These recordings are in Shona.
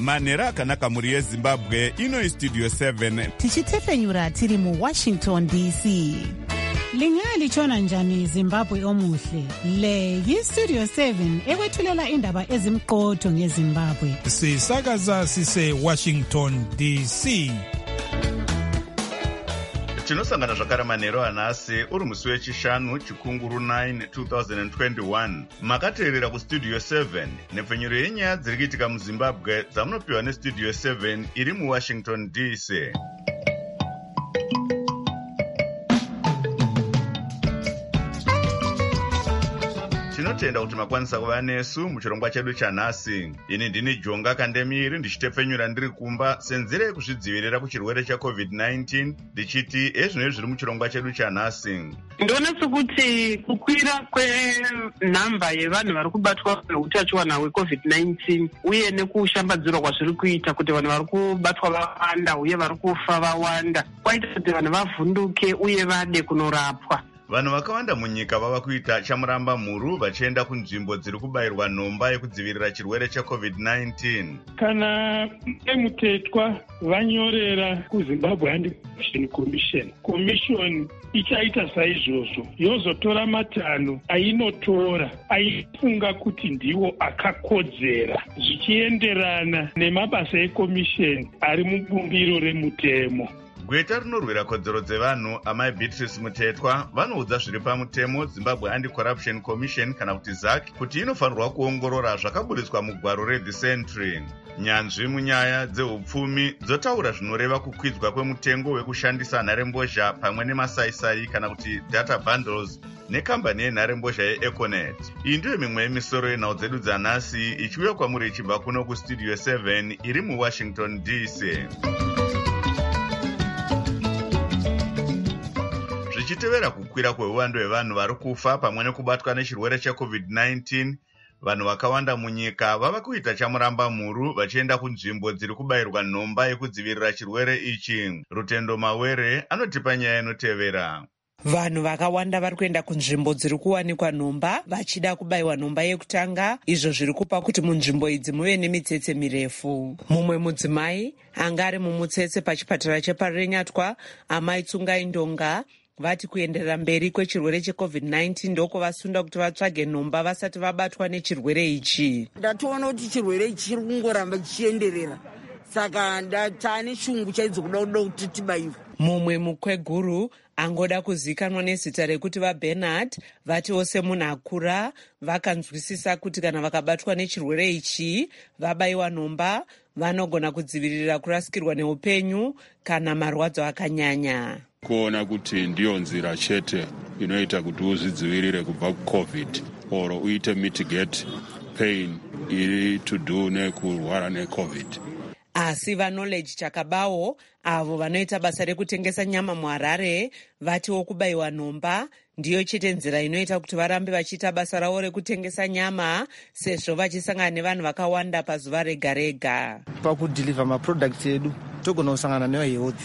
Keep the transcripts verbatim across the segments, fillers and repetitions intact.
manhero akanaka mhuri yezimbabwe. Ino Studio seven tichitefenyura tiri mu Washington D C. Lingali chona njani Zimbabwe omuhle. Le yi Studio seven ekwethulela indaba ezimqotho ngeZimbabwe. Sisakaza sise Washington D C. Tinosangana zvakare manhero anhasi uri musi wechishanu chikunguru nine twenty twenty-one. Makateerera kuStudio seven nepfenyuro yenyaya dziri kuitika muZimbabwe dzamunopiwa neStudio seven iri muWashington D C. Tinotenda kuti makwanisa kuva nesu muchirongwa chedu chanhasi. Ini ndini Jonga Kandemiri ndichitepfenyura ndiri kumba senzira yekuzvidzivirira kuchirwere checovid nineteen ndichiti ezvino zviri muchirongwa chedu chanhasi. Ndona sekuti kukwira kwenhamba yevanhu vari kubatwa neutachiwana hwecovid nineteen uye nekushambadzirwa kwazviri kuita kuti vanhu vari kubatwa vawanda uye vari kufa vawanda kwaita kuti vanhu vavhunduke uye vade kunorapwa. Vanhu vakawanda munyika vava kuita chamuramba mhuru vachienda kunzvimbo dziri kubayirwa nhomba yekudzivirira chirwere checovid nineteen. Kana emutetwa vanyorera kuZimbabwe Anti-Corruption Commission, Commission ichaita saizvozvo yozotora matanho ainotora aifunga kuti ndiwo akakodzera zvichienderana nemabasa eCommission ari mubumbiro remutemo. Gweta rinorwira kodzero dzevanhu amai Beatrice Mutetwa vanoudza zviri pamutemo Zimbabwe Anti-Corruption Commission kana kuti Z A C kuti inofanirwa kuongorora zvakaburitswa mugwaro reThe Century. Nyanzvi munyaya dzeupfumi dzotaura zvinoreva kukwidzwa kwemutengo wekushandisa nharembozha pamwe nemasaisai kana kuti data bundles nekambani yenharembozha yeEconet. Iyi ndiyo mimwe yemisoro yenhau dzedu dzanhasi ichiuya kwamuri ichibva kuno kuStudio seven iri muWashington D C. Zvichitevera kukwira kweuwando hwevanhu vari kufa pamwe nekubatwa nechirwere checovid nineteen, vanhu vakawanda munyika vava kuita chamuramba mhuru vachienda kunzvimbo dziri kubayirwa nhomba yekudzivirira chirwere ichi. Rutendo Mawere anotipa nyaya inotevera. Vanhu vakawanda vari kuenda kunzvimbo dziri kuwanikwa nhomba vachida kubayiwa nhomba yekutanga, izvo zviri kupa kuti munzvimbo idzi muve nemitsetse mirefu. Mumwe mudzimai anga ari mumutsetse pachipatara cheparenyatwa, amai Tsungai Ndonga, vati kuenderera mberi kwechirwere checovid nineteen ndoko vasunda kuti vatsvage nhomba vasati vabatwa nechirwere ichi. Ndatoona kuti chirwere ichi chiri kungoramba chichienderera, saka ndatane shungu chaidzo kuda kuda kuti tibayiwe. Mumwe mukweguru angoda kuzikanwa nezita rekuti vaBernard vatiwo semunhu akura vakanzwisisa kuti kana vakabatwa nechirwere ichi vabayiwa nhomba vanogona kudzivirira kurasikirwa neupenyu kana marwadzo akanyanya. Kuona kuti ndiyo nzira chete inoita kuti uzvidzivirire kubva kucovid or uite mitigate pain iri to do nekurwara necovid. Asi vaKnowledge Chakabawo avo vanoita basa rekutengesa nyama muHarare vatiwo kubayiwa nhomba ndiyo chete nzira inoita kuti varambe vachiita basa ravo rekutengesa nyama sezvo vachisangana nevanhu vakawanda pazuva rega rega. Pakudhilivha maproducts edu togona kusangana newehealth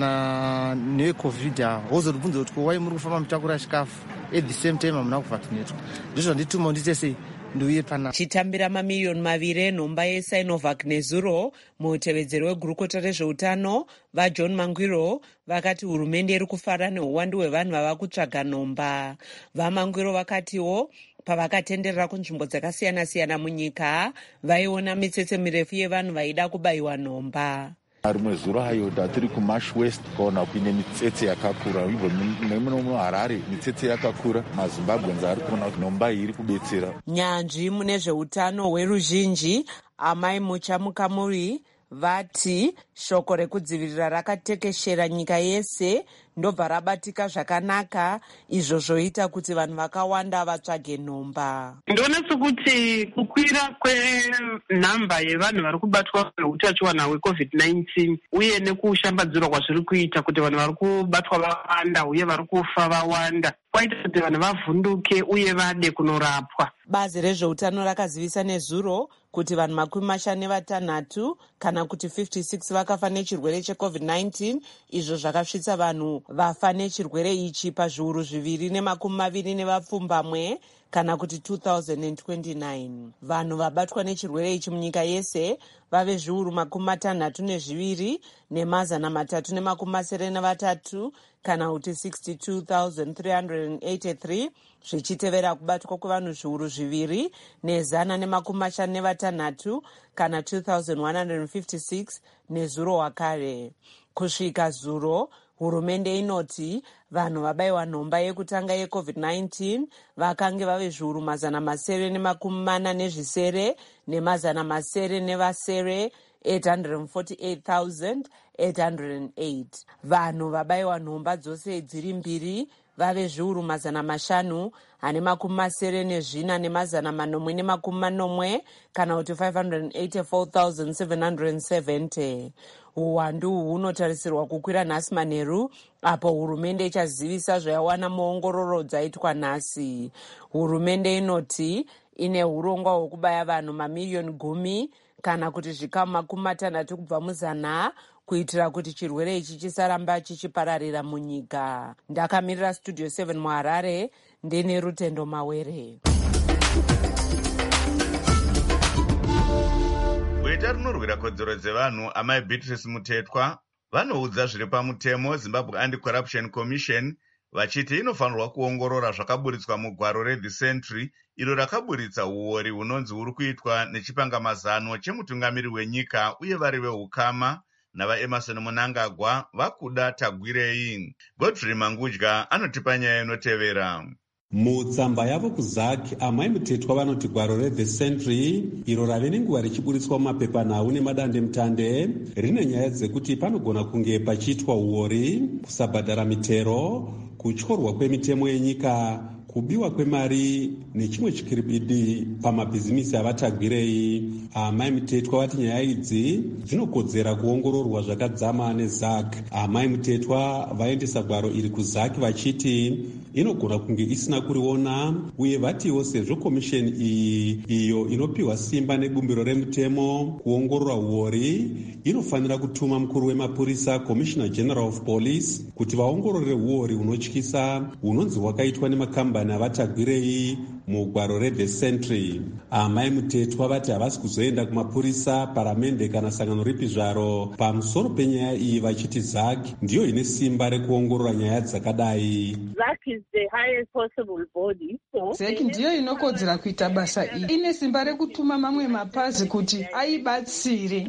kana newecovid wozotibvunza kuti wai muri kufamba mutakura chikafu at the same time hamuna kuvhakinetwa. Ndizvo zvandituma ndiite sei nduye pana chitambira mamiliyoni maviri enhomba yeSinovac nezuro. Mutevedzeri wegurukota rezveutano vaJohn Mangwiro vakati hurumende iri kufara neuwandu hwevanhu vava kutsvaga nhomba. VaMangwiro vakatiwo pavakatenderera kunzvimbo dzakasiyana siyana munyika vaiona mitsetse mirefu yevanhu vaida kubayiwa nhomba. Rimwe zuro hayo tiri kuMarsh West kuona kuine mitsetse yakakura, ibvo nemuno muHarare mitsetse yakakura. MaZimbabweans ari kuona kuti nhomba iyi iri kubetsera. Nyanzvi mune zveutano hweruzhinji amai Muchamukamuri vati shoko rekudzivirira rakatekeshera nyika yese ndobva rabatika zvakanaka, izvo zvoita kuti vanhu vakawanda vatsvage nhomba. Ndona sekuti kukwira kwenhamba yevanhu vari kubatwa neutachiwana hwecovid nineteen uye nekushambadzirwa kwazviri kuita kuti vanhu vari kubatwa vawanda uye vari kufa vawanda kwaita kuti vanhu vavhunduke uye vade kunorapwa. Bazi rezveutano rakazivisa nezuro kuti vanhu makumi mashanu nevatanhatu kana kuti fifty-six vakafa nechirwere checovid nineteen, izvo zvakasvitsa vanhu vafa nechirwere ichi pazviuru zviviri nemakumi maviri nevapfumbamwe kana kuti two thousand twenty-nine. Vanhu vabatwa nechirwere ichi munyika yese vave zviuru makumi matanhatu nezviviri nemazana matatu nemakumi masere nevatatu kana kuti sixty-two thousand three hundred eighty-three, zvichitevera kubatwa kwevanhu zviuru zviviri nezana nemakumi mashanu nevatanhatu kana two thousand one hundred fifty-six nezuro wakare. Kusvika zuro, hurumende inoti vanhu vabayiwa nhomba yekutanga yecovid nineteen vakange vave zviuru mazana masere nemakumi mana nezvisere nemazana masere nevasere eight hundred forty-eight thousand eight hundred eight. Vanhu vabayiwa nhomba dzose dziri mbiri vave zviuru mazana mashanu ane makumi masere nezvina nemazana manomwe nemakumi manomwe kana kuti five hundred eighty-four thousand seven hundred seventy. Uwandu hunotarisirwa kukwira nhasi manheru apo hurumende ichazivisa zvayawana muongororo dzaitwa nhasi. Hurumende inoti ine hurongwa hwekubaya vanhu mamiliyoni gumi kana kuti zvikamu makumi matanhatu kubva muzana kuitira kuti chirwere ichi chisaramba chichipararira munyika. Ndakamirira Studio seven muHarare, ndine Rutendo Mawere. Guita rinorwira kodzero dzevanhu amai Beatrice Mutetwa vanoudza zviri pamutemo Zimbabwe Anti-Corruption Commission vachiti inofanirwa kuongorora zvakaburitswa mugwaro reThe Century iro rakaburitsa uori hunonzi huri kuitwa nechipangamazano chemutungamiri wenyika uye vari vehukama navaEmerson Mnangagwa vakuda tagwirei. Godfrey Mangudya anotipa nyaya inotevera. Mutsamba yavo kuzaki amai Mutetwa vanoti gwaro reThe Century iro rave nenguva richiburitswa mumapepanhau nemadandemutande rine nyaya dzekuti panogona kunge pachiitwa uori, kusabhadhara mitero, kutyorwa kwemitemo yenyika, kubiwa kwemari nechimwe chikiribidi pamabhizimisi avatagwirei. Amai Mutetwa vati nyaya idzi dzinokodzera kuongororwa zvakadzama nezak. Amai Mutetwa vaendesa gwaro iri kuzaki vachiti inogona kunge isina kuriona, uye vatiwo sezvo komisheni iyi iyo inopiwa simba nebumbiro remutemo kuongorora uori inofanira kutuma mukuru wemapurisa, Commissioner General of Police, kuti vaongorore uori hunotyisa hunonzi hwakaitwa nemakambani avatagwirei mugwaro reThe Century. Amai Mutetwa vati havasi kuzoenda kumapurisa, paramende kana sangano ripi zvaro pamusoro penyaya iyi, vachiti zak ndiyo ine simba rekuongorora nyaya dzakadai. zek ndiyo inokodzera kuita basa iri, ine simba rekutuma mamwe mapazi kuti aibatsire.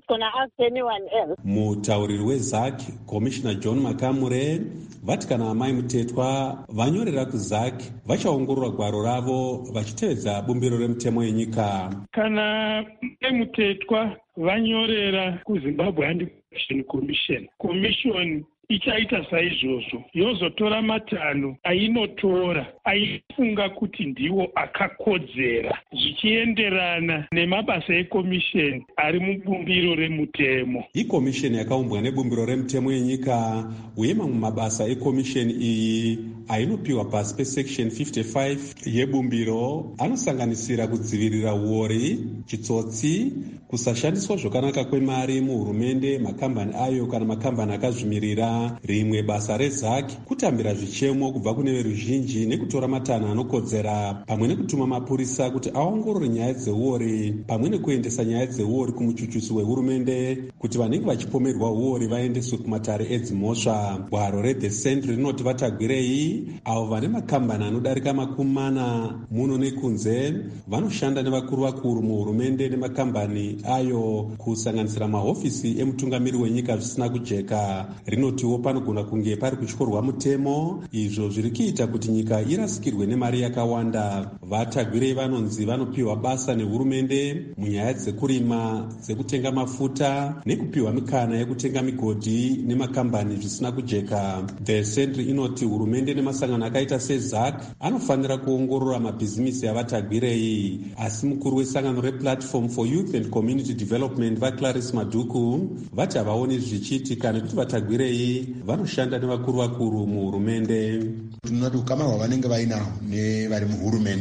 Mutauriri wezak, Commissioner John Makamure, vati kana amai Mutetwa vanyorera kuzak vachaongorora gwaro ravo vachitevedza bumbiro remutemo yenyika. Kana amai Mutetwa vanyorera kuZimbabwe Anti-Corruption Commission, Commission ichaita saizvozvo, yozotora matanho ainotora aifunga kuti ndiwo akakodzera zvichienderana nemabasa ekomisheni ari mubumbiro remutemo. Ikomisheni yakaumbwa nebumbiro remutemo yenyika, uye mamwe mabasa ekomisheni iyi ainopiwa pasi pesection fifty-five yebumbiro anosanganisira kudzivirira uori, chitsotsi, kusashandiswa zvakanaka kwemari muhurumende, makambani ayo kana makambani akazvimirira. Rimwe basa rezaki kutambira zvichemo kubva kune veruzhinji nekutora matanho anokodzera, pamwe nekutuma mapurisa kuti aongorore nyaya dzeuori, pamwe nekuendesa nyaya dzeuori kumuchuchusi wehurumende kuti vanenge vachipomerwa uori vaendeswe kumatare edzimhosva. Gwaro reThe Century rinoti vatagwirei avo vane makambani anodarika makumi mana muno nekunze vanoshanda nevakuru vakuru muhurumende nemakambani ayo kusanganisira mahofisi emutungamiri wenyika zvisina kujeka. Rinotiwo panogona kunge pari kutyorwa mutemo, izvo zviri kuita kuti nyika irasikirwe nemari yakawanda. Vatagwirei vanonzi vanopiwa basa nehurumende munyaya dzekurima, dzekutenga mafuta nekupiwa mikana yekutenga migodhi nemakambani zvisina kujeka. The Century inoti hurumende nemasangano akaita sezak anofanira kuongorora mabhizimisi avatagwirei, asi mukuru wesangano rePlatform for Youth and Community Development vaClarice Maduku vati havaoni zvichiitika nekuti vatagwirei vanoshanda nevakuru vakuru muhurumende. Tinoti ukama hwavanenge vainaho nevari muhurumende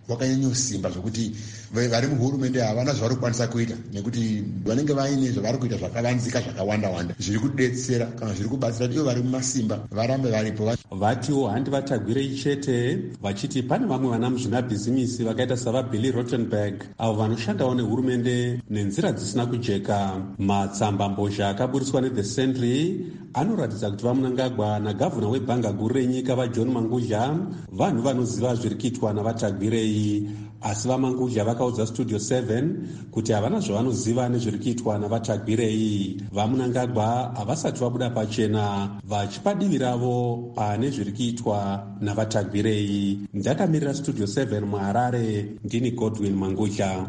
wakanyanyusimba zvokuti vari muhurumende havana zvavari kukwanisa kuita nekuti vanenge vaine zvavari kuita zvakavanzika zvakawanda-wanda zviri kudetsera kana zviri kubatsira ivo vari mumasimba varambe varipo. Vatiwo handi vatagwirei chete vachiti pane vamwe vana muzvinabhizimisi vakaita savaBilly Rottenberg avo vanoshandawo nehurumende nenzira dzisina kujeka. Matsamba mbozha akaburiswa neThe Sentry anoratidza kuti vamunangagwa nagavhuna webhanga guru renyika vaJohn Mangudya vanhu vanoziva zviri kuitwa navatagwirei, asi vaMangudya vakaudza Studio seven kuti havana zvavanoziva nezviri kuitwa navatagwirei. Vamunangagwa havasati vabuda pachena vachipa divi ravo pane zviri kuitwa navatagwirei. Ndakamirira Studio seven muHarare, ndini Godwin Mangudya.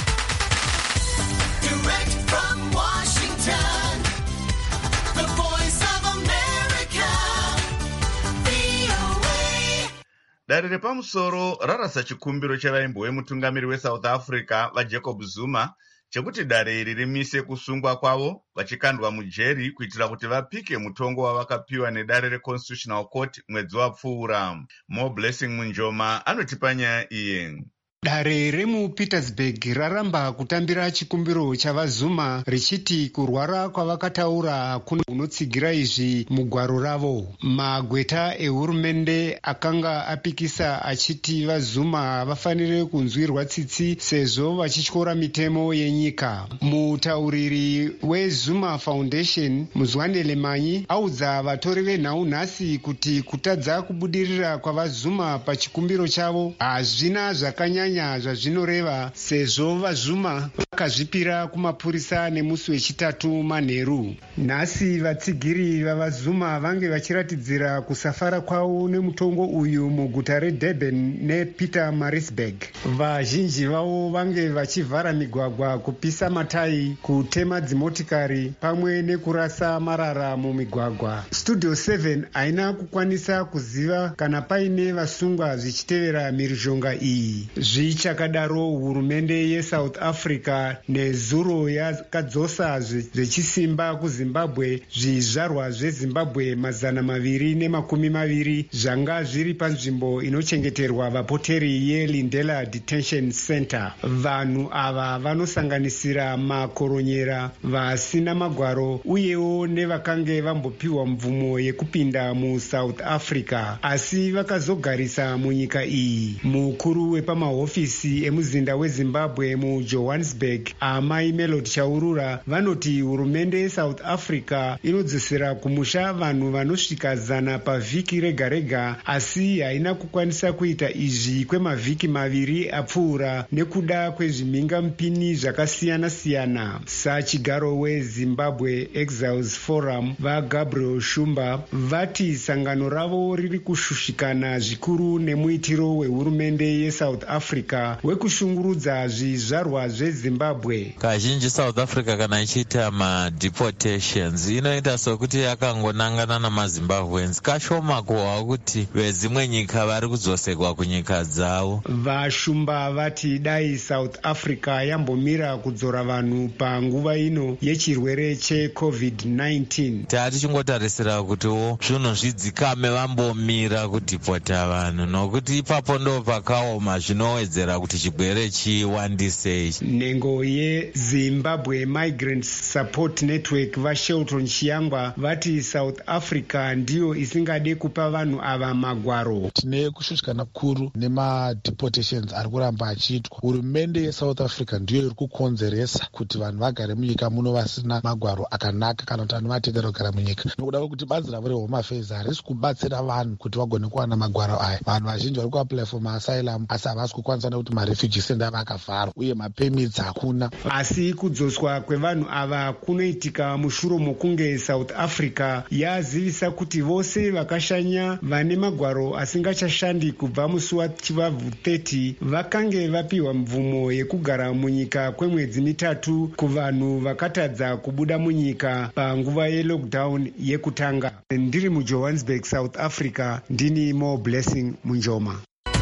Dare repamusoro rarasa chikumbiro chevaimbo wemutungamiri weSouth Africa vaJacob Zuma chekuti dare iri rimise kusungwa kwavo vachikandwa mujeri kuitira kuti vapike mutongo wavakapiwa nedare reConstitutional Court mwedzi wapfuura. Mo Blessing Munjoma anotipa nyaya iyi. Dare remuPietersburg raramba kutambira chikumbiro chavazuma richiti kurwara kwavakataura hakuna unotsigira izvi mugwaro ravo. Magweta ehurumende akanga apikisa achiti vazuma havafanire kunzwirwa tsitsi sezvo vachityora mitemo yenyika. Mutauriri weZuma Foundation Muzwanele Manyi audza vatori venhau-nhasi kuti kutadza kubudirira kwavazuma pachikumbiro chavo hazvina zvakanyanya zvazvinoreva sezvo vazuma vakazvipira kumapurisa nemusi wechitatu manheru. Nhasi vatsigiri vavazuma vange vachiratidzira kusafara kwavo nemutongo uyu muguta reDurban nePietermaritzburg. Vazhinji vavo vange vachivhara migwagwa, kupisa matayi, kutema dzimotikari pamwe nekurasa marara mumigwagwa. Studio seven haina kukwanisa kuziva kana paine vasungwa zvichitevera mhirizhonga iyi. Zvichakadaro hurumende yeSouth Africa nezuro yakadzosa zvechisimba kuZimbabwe zvizvarwa zveZimbabwe mazana maviri nemakumi maviri zvanga zviri panzvimbo inochengeterwa vapoteri yeLindela Detention Center. Vanhu ava vanosanganisira makoronyera, vasina magwaro uyewo nevakange vambopiwa mvumo yekupinda muSouth Africa asi vakazogarisa munyika iyi. Mukuru wepamahofisi emuzinda weZimbabwe muJohannesburg amai Melody Chaurura vanoti hurumende yeSouth Africa inodzosera kumusha vanhu vanosvika zana pavhiki rega rega asi haina kukwanisa kuita izvi kwemavhiki maviri apfuura nekuda kwezvimhinga mupini zvakasiyana siyana. Sachigaro weZimbabwe Exiles Forum vaGabriel Shumba vati sangano ravo riri kushushikana zvikuru nemuitiro wehurumende yeSouth Africa wekushungurudza zvizvarwa zveZimbabwe. Kazhinji South Africa kana ichiita madeportations inoita sokuti yakangonangana namaZimbabweans kashoma kuhwa kuti vezimwe nyika vari kudzosekwa kunyika dzavo. Vashumba vati dai South Africa yambomira kudzora vanhu panguva ino yechirwere cheCovid nineteen. Tatichingotarisira kutiwo zvinhu zvidzikame vambomira kudhipota vanhu nokuti ipapo ndo pakaoma zvinowedzera kuti chigwere chiwandisei. Nhengo yeZimbabwe Migrant Support Network vaShelton Chiyangwa vati South Africa ndiyo isingade kupa vanhu ava magwaro. Tine kushushikana kuru nemadeportations ari kuramba achiitwa. Hurumende yeSouth Africa ndiyo iri kukonzeresa kuti vanhu vagare munyika muno vasina magwaro akanaka kana kuti anovatendera kugara munyika. Nokuda kwekuti bazi ravo reHome Affairs harisi kubatsira vanhu kuti vagone kuwana magwaro aya. Vanhu vazhinji vari kuapply for maasylum asi havasi kukwanisa nekuti marefugee center vakavharwa uye mapermits hakuna. Asi kudzoswa kwevanhu ava kunoitika mushure mokunge South Africa yazivisa kuti vose vakashanya vane magwaro asingachashandi kubva musi wachivabvu thirty vakange vapiwa mvumo yekugara munyika kwemwedzi mitatu kuvanhu vakatadza kubuda munyika panguva yelockdown yekutanga. Ndiri muJohannesburg, South Africa, ndini Mo Blessing Munjoma.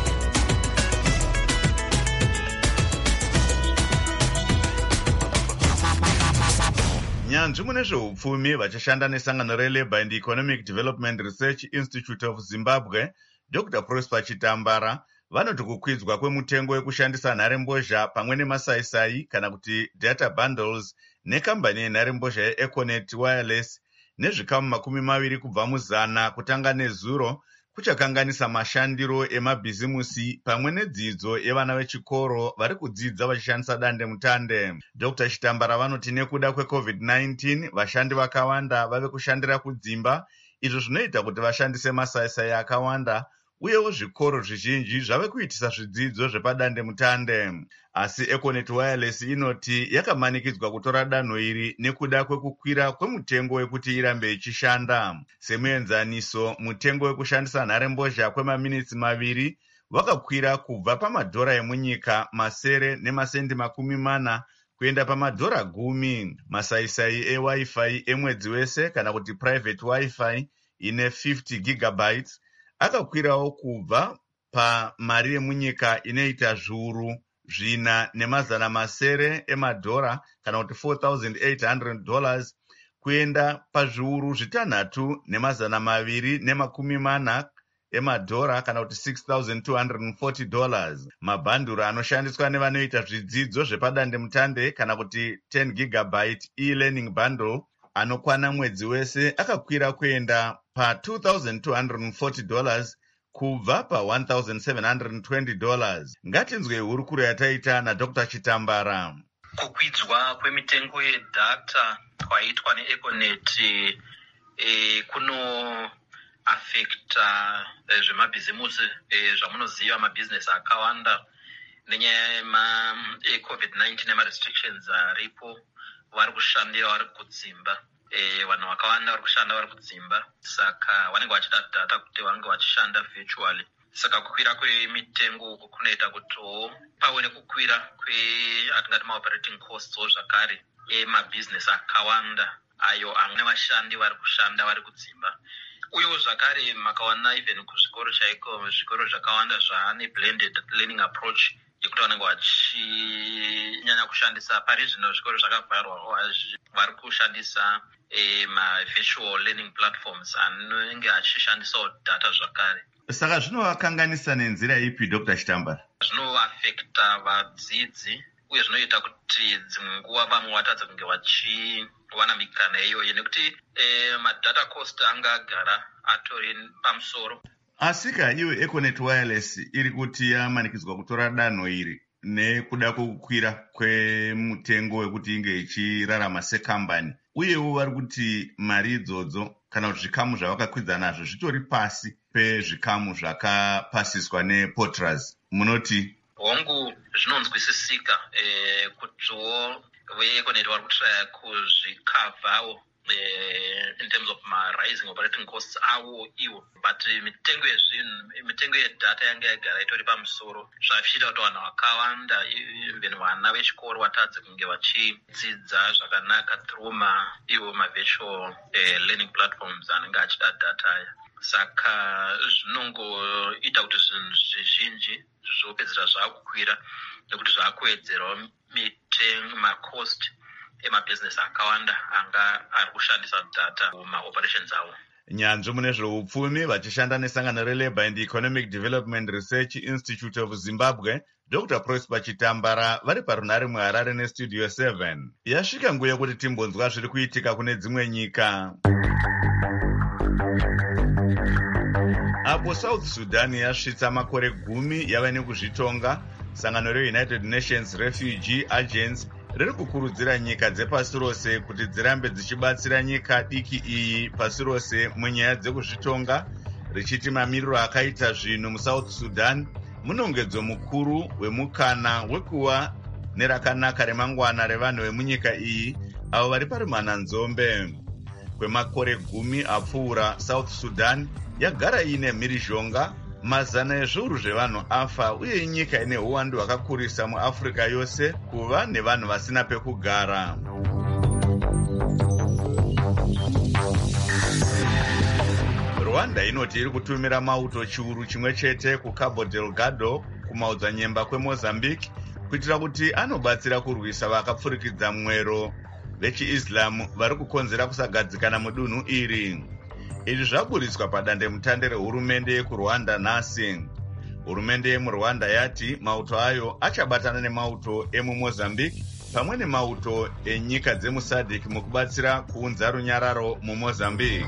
Nyanzvi mune zveupfumi vachashanda nesangano reLabour and Economic Development Research Institute of Zimbabwe Doctor Prosper Chitambara vanoti kukwidzwa kwemutengo wekushandisa nharembozha pamwe nemasaisai kana kuti data bundles nekambani yenharembozha yeEconet Wireless nezvikamu makumi maviri kubva muzana kutanga nezuro kuchakanganisa mashandiro emabhizimusi pamwe nedzidzo yevana vechikoro vari kudzidza vachishandisa dande mutande. Dr Chitambara vanoti nekuda kwecovid nineteen vashandi vakawanda vave kushandira kudzimba, izvo zvinoita kuti vashandise masaisai akawanda uyewo zvikoro zvizhinji zvave kuitisa zvidzidzo zvepadande mutande. Asi Econet Wireless inoti yakamanikidzwa kutora danho iri nekuda kwekukwira kwemutengo wekuti irambe ichishanda. Semuenzaniso, mutengo wekushandisa nharembozha kwemaminitsi maviri wakakwira kubva pamadhora emunyika masere nemasendi makumi mana kuenda pamadhora gumi. Masaisai eWi-Fi emwedzi wese kana kuti private Wi-Fi ine fifty gigabytes akakwirawo kubva pamari yemunyika inoita zviuru zvina nemazana masere emadhora kana kuti four thousand eight hundred dollars kuenda pazviuru zvitanhatu nemazana maviri nemakumi mana emadhora kana kuti six thousand two hundred forty dollars. Mabhanduru anoshandiswa nevanoita zvidzidzo zvepadande mutande kana kuti ten gigabyte e-learning bundle anokwana mwedzi wese akakwira kuenda pa two thousand two hundred forty dollars kubva pa one thousand seven hundred twenty dollars. Ngatinzwe hurukuro yataita naDr Chitambara. Kukwidzwa kwemitengo yedata kwaitwa neEconet e, kuno affecta e, zvemabhizimusi e, zvamunoziva mabusiness akawanda nenyaya yema e, covid nineteen nema restrictions aripo, vari kushandira vari kudzimba. E, vanhu vakawanda vari kushanda vari kudzimba, saka vanenge vachida data kuti vange vachishanda virtually. Saka kukwira kwemitengo uku kunoita kuti pave nekukwira kweatingati maoperating costs zvakare emabhizinesi akawanda ayo ane vashandi vari kushanda vari kudzimba. Uyewo zvakare makaona even kuzvikoro chaiko, zvikoro zvakawanda zvaane blended learning approach yekuti vanenge vachinyanya kushandisa pari zvino zvikoro zvakavharwa vari kushandisa e, ma-virtual learning platforms anenge achishandisawo data zvakare. Saka zvinovakanganisa nenzira ipi Dr Chitambara? Zvinoaffecta vadzidzi uye zvinoita kuti dzimwe nguva vamwe vatadza kunge vachiwana mikana iyoyo nekuti e, madata cost anga agara atori pamusoro. Asika iwe Econet Wireless iri kuti yamanikidzwa kutora danho iri nekuda kukwira kwemutengo wekuti inge ichirarama sekambani, uyewo vari kuti mari idzodzo kana kuti zvikamu zvavakakwidza nazvo zvitori pasi pezvikamu zvakapasiswa nePortras. Munoti hongu zvinonzwisisika e, kutiwo veEconet vari kutraya kuzvikavhawo Uh, in terms of my rising operating costs awo iwo, but uh, mitengo yezvinhu mitengo yedata yanga yagara itori pamusoro zvachiita kuti vanhu vakawanda even vana vechikoro vatadze kunge vachidzidza zvakanaka through ma iwo ma-virtual uh, learning platforms anenge achida data aya. Saka zvinongoita kuti zvinhu zvizhinji zvopedzera zvakukwira nekuti zvakuwedzerawo mitengo macost emabhizinesi akawanda anga ari kushandisa data mumaoperations avo. Nyanzvi mune zveupfumi vachishanda nesangano reLabour and Economic Development Research Institute of Zimbabwe, Dr Prosper Chitambara vari parunare muHarare nestudio seven. Yasvika nguva yekuti timbonzwa zviri kuitika kune dzimwe nyika. Apo South Sudan yasvitsa makore gumi yava nekuzvitonga, sangano reUnited Nations Refugee Agency riri kukurudzira nyika dzepasi rose kuti dzirambe dzichibatsira nyika diki iyi pasi rose munyaya dzekuzvitonga, richiti mamiriro akaita zvinhu muSouth Sudan munongedzo mukuru wemukana wekuva nerakanaka remangwana revanhu vemunyika iyi avo vari parimhananzombe. Kwemakore gumi apfuura, South Sudan yagara ine mhirizhonga, mazana ezviuru zvevanhu afa uye inyika ine uwandu hwakakurisa muAfrica yose kuva nevanhu vasina pekugara. Rwanda inoti iri kutumira mauto chiuru chimwe chete kuCabo Delgado kumaodzanyemba kweMozambique kuitira kuti anobatsira kurwisa vakapfurikidza mwero vechiIslam vari kukonzera kusagadzikana mudunhu iri. Izvi zvaburiswa padande mutande rehurumende yekuRwanda nhasi. Hurumende yemuRwanda yati mauto ayo achabatana nemauto emuMozambique pamwe nemauto enyika dzemusadc mukubatsira kuunza runyararo muMozambique.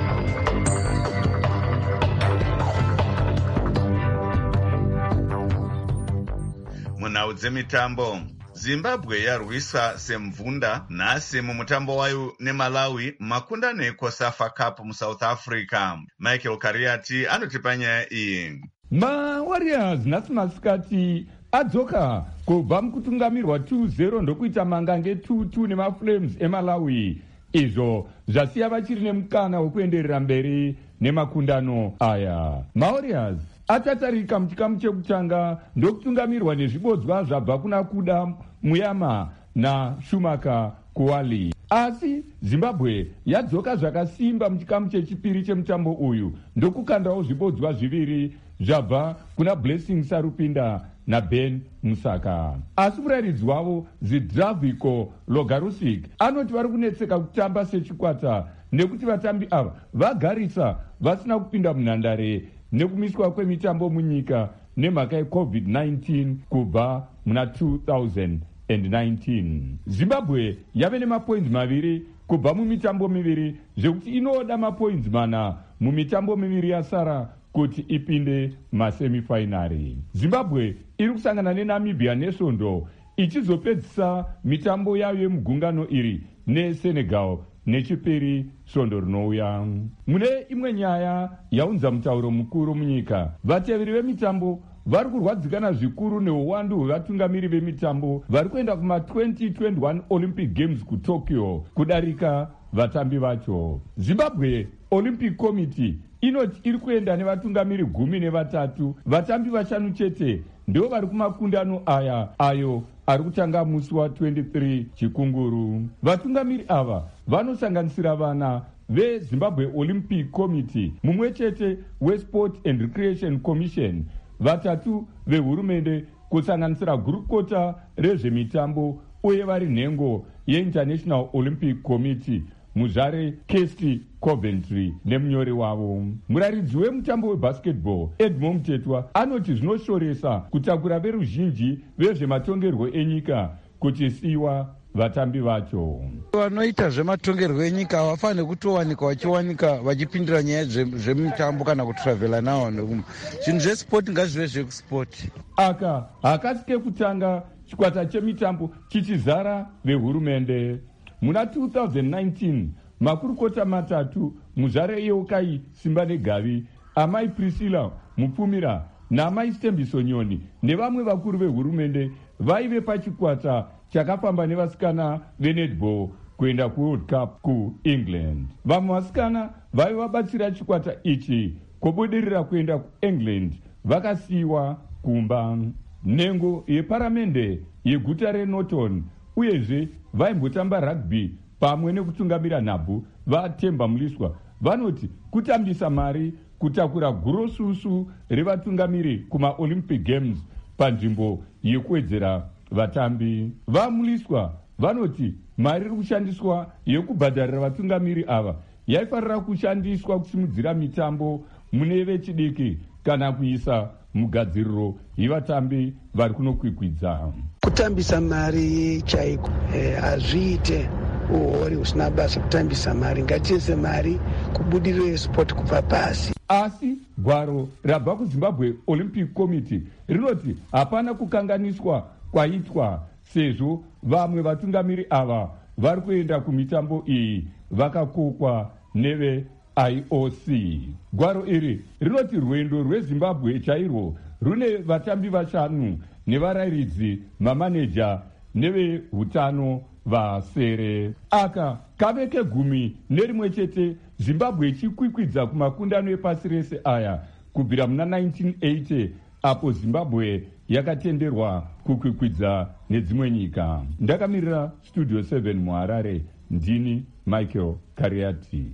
Munhau dzemitambo, Zimbabwe yarwisa semvunda nhasi mumutambo wayo neMalawi makundano eCosafa Cup muSouth Africa. Michael Kariati anotipa nyaya iyi. MaWarriors nhasi masikati adzoka kubva mukutungamirwa two zero ndokuita mangange two two nemaFlames eMalawi. Izvo zvasiya vachiri nemukana wekuenderera mberi nemakundano aya. MaWarriors achatarika muchikamu chekutanga ndokutungamirwa nezvibodzwa zvabva kuna Kuda Muyama naShumaka Kuwali. Asi Zimbabwe yadzoka zvakasimba muchikamu chechipiri chemutambo uyu ndokukandawo zvibodzwa zviviri zvabva kuna Blessing Sarupinda naBen Musaka. Asi murairidzi wavo Zdravko Logarusic anoti vari kunetseka kutamba sechikwata nekuti vatambi ava vagarisa vasina kupinda munhandare nekumiswa kwemitambo munyika nemhaka yeCovid nineteen kubva muna two thousand nineteen. Zimbabwe yave nemapoints maviri kubva mumitambo miviri zvekuti inoda mapoints mana mumitambo miviri yasara kuti ipinde masemifinari. Zimbabwe iri kusangana neNamibia nesvondo ichizopedzisa mitambo yayo yemugungano iri neSenegal nechipiri svondo rinouya. Mune imwe nyaya yaunza mutauro mukuru munyika, vateveri vemitambo vari kurwadzikana zvikuru neuwandu hwevatungamiri vemitambo vari kuenda kuma twenty twenty-one Olympic Games kuTokyo kudarika vatambi vacho. Zimbabwe Olympic Committee inoti iri kuenda nevatungamiri gumi nevatatu, vatambi vashanu chete ndivo vari kumakundano aya ayo ari kutanga musi wa twenty-three Chikunguru. Vatungamiri ava vanosanganisira vana veZimbabwe Olympic Committee, mumwe chete weSport and Recreation Commission, vatatu vehurumende kusanganisira gurukota rezvemitambo uye vari nhengo yeInternational Olympic Committee, Muzare Kesti Coventry nemunyori wavo. Murairidzi wemutambo webasketball Edmond Mtetwa anoti zvinoshoresa kutakura veruzhinji vezvematongerwo enyika kuchisiyiwa vatambi vacho. Vanoita zvematongerwo enyika havafaniri kutowanika vachiwanika vachipindira nyaya zvemitambo kana kutravhela nawo nekumwe. Zvinhu zvesport ngazvive zvekusport. Aka hakasi kekutanga chikwata chemitambo chichizara vehurumende. Muna two thousand nineteen makurukota matatu, Muzare Yokai Simba Negavi, Amai Priscilla Mupfumira naamai Stembiso Nyoni nevamwe vakuru vehurumende vaive pachikwata chakafamba nevasikana venetball kuenda kuWorld Cup kuEngland. Vamwe vasikana vaive vabatsira chikwata ichi kubudirira kuenda kuEngland vakasiyiwa kumba. Nhengo yeparamende yeguta reNorton uyezve vaimbotamba rugby pamwe nekutungamira nhabvu vaTemba Muliswa vanoti kutambisa mari kutakura gurosusu revatungamiri kumaOlympic Games panzvimbo yekuwedzera vatambi. VaMuliswa vanoti mari iri kushandiswa yekubhadharira vatungamiri ava yaifanira kushandiswa kusimudzira mitambo mune vechidiki kana kuisa mugadziriro yevatambi vari kunokwikwidza. Kutambisa mari chaiko hazviite uhori husina basa. Kutambisa mari ngatiise mari kubudirire sport kubva pasi. Asi gwaro rabva kuZimbabwe Olympic Committee rinoti hapana kukanganiswa kwaitwa sezvo vamwe vatungamiri ava vari kuenda kumitambo iyi vakakokwa neve I O C. Gwaro iri rinoti rwendo rweZimbabwe chairwo rune vatambi vashanu nevarairidzi, mamaneja nevehutano vasere. Aka kave kegumi nerimwe chete Zimbabwe ichikwikwidza kumakundano epasi rese aya kubvira muna nineteen eighty apo Zimbabwe yakatenderwa kukwikwidza nedzimwe nyika. Ndakamirira Studio seven muHarare, ndini Michael Kariati.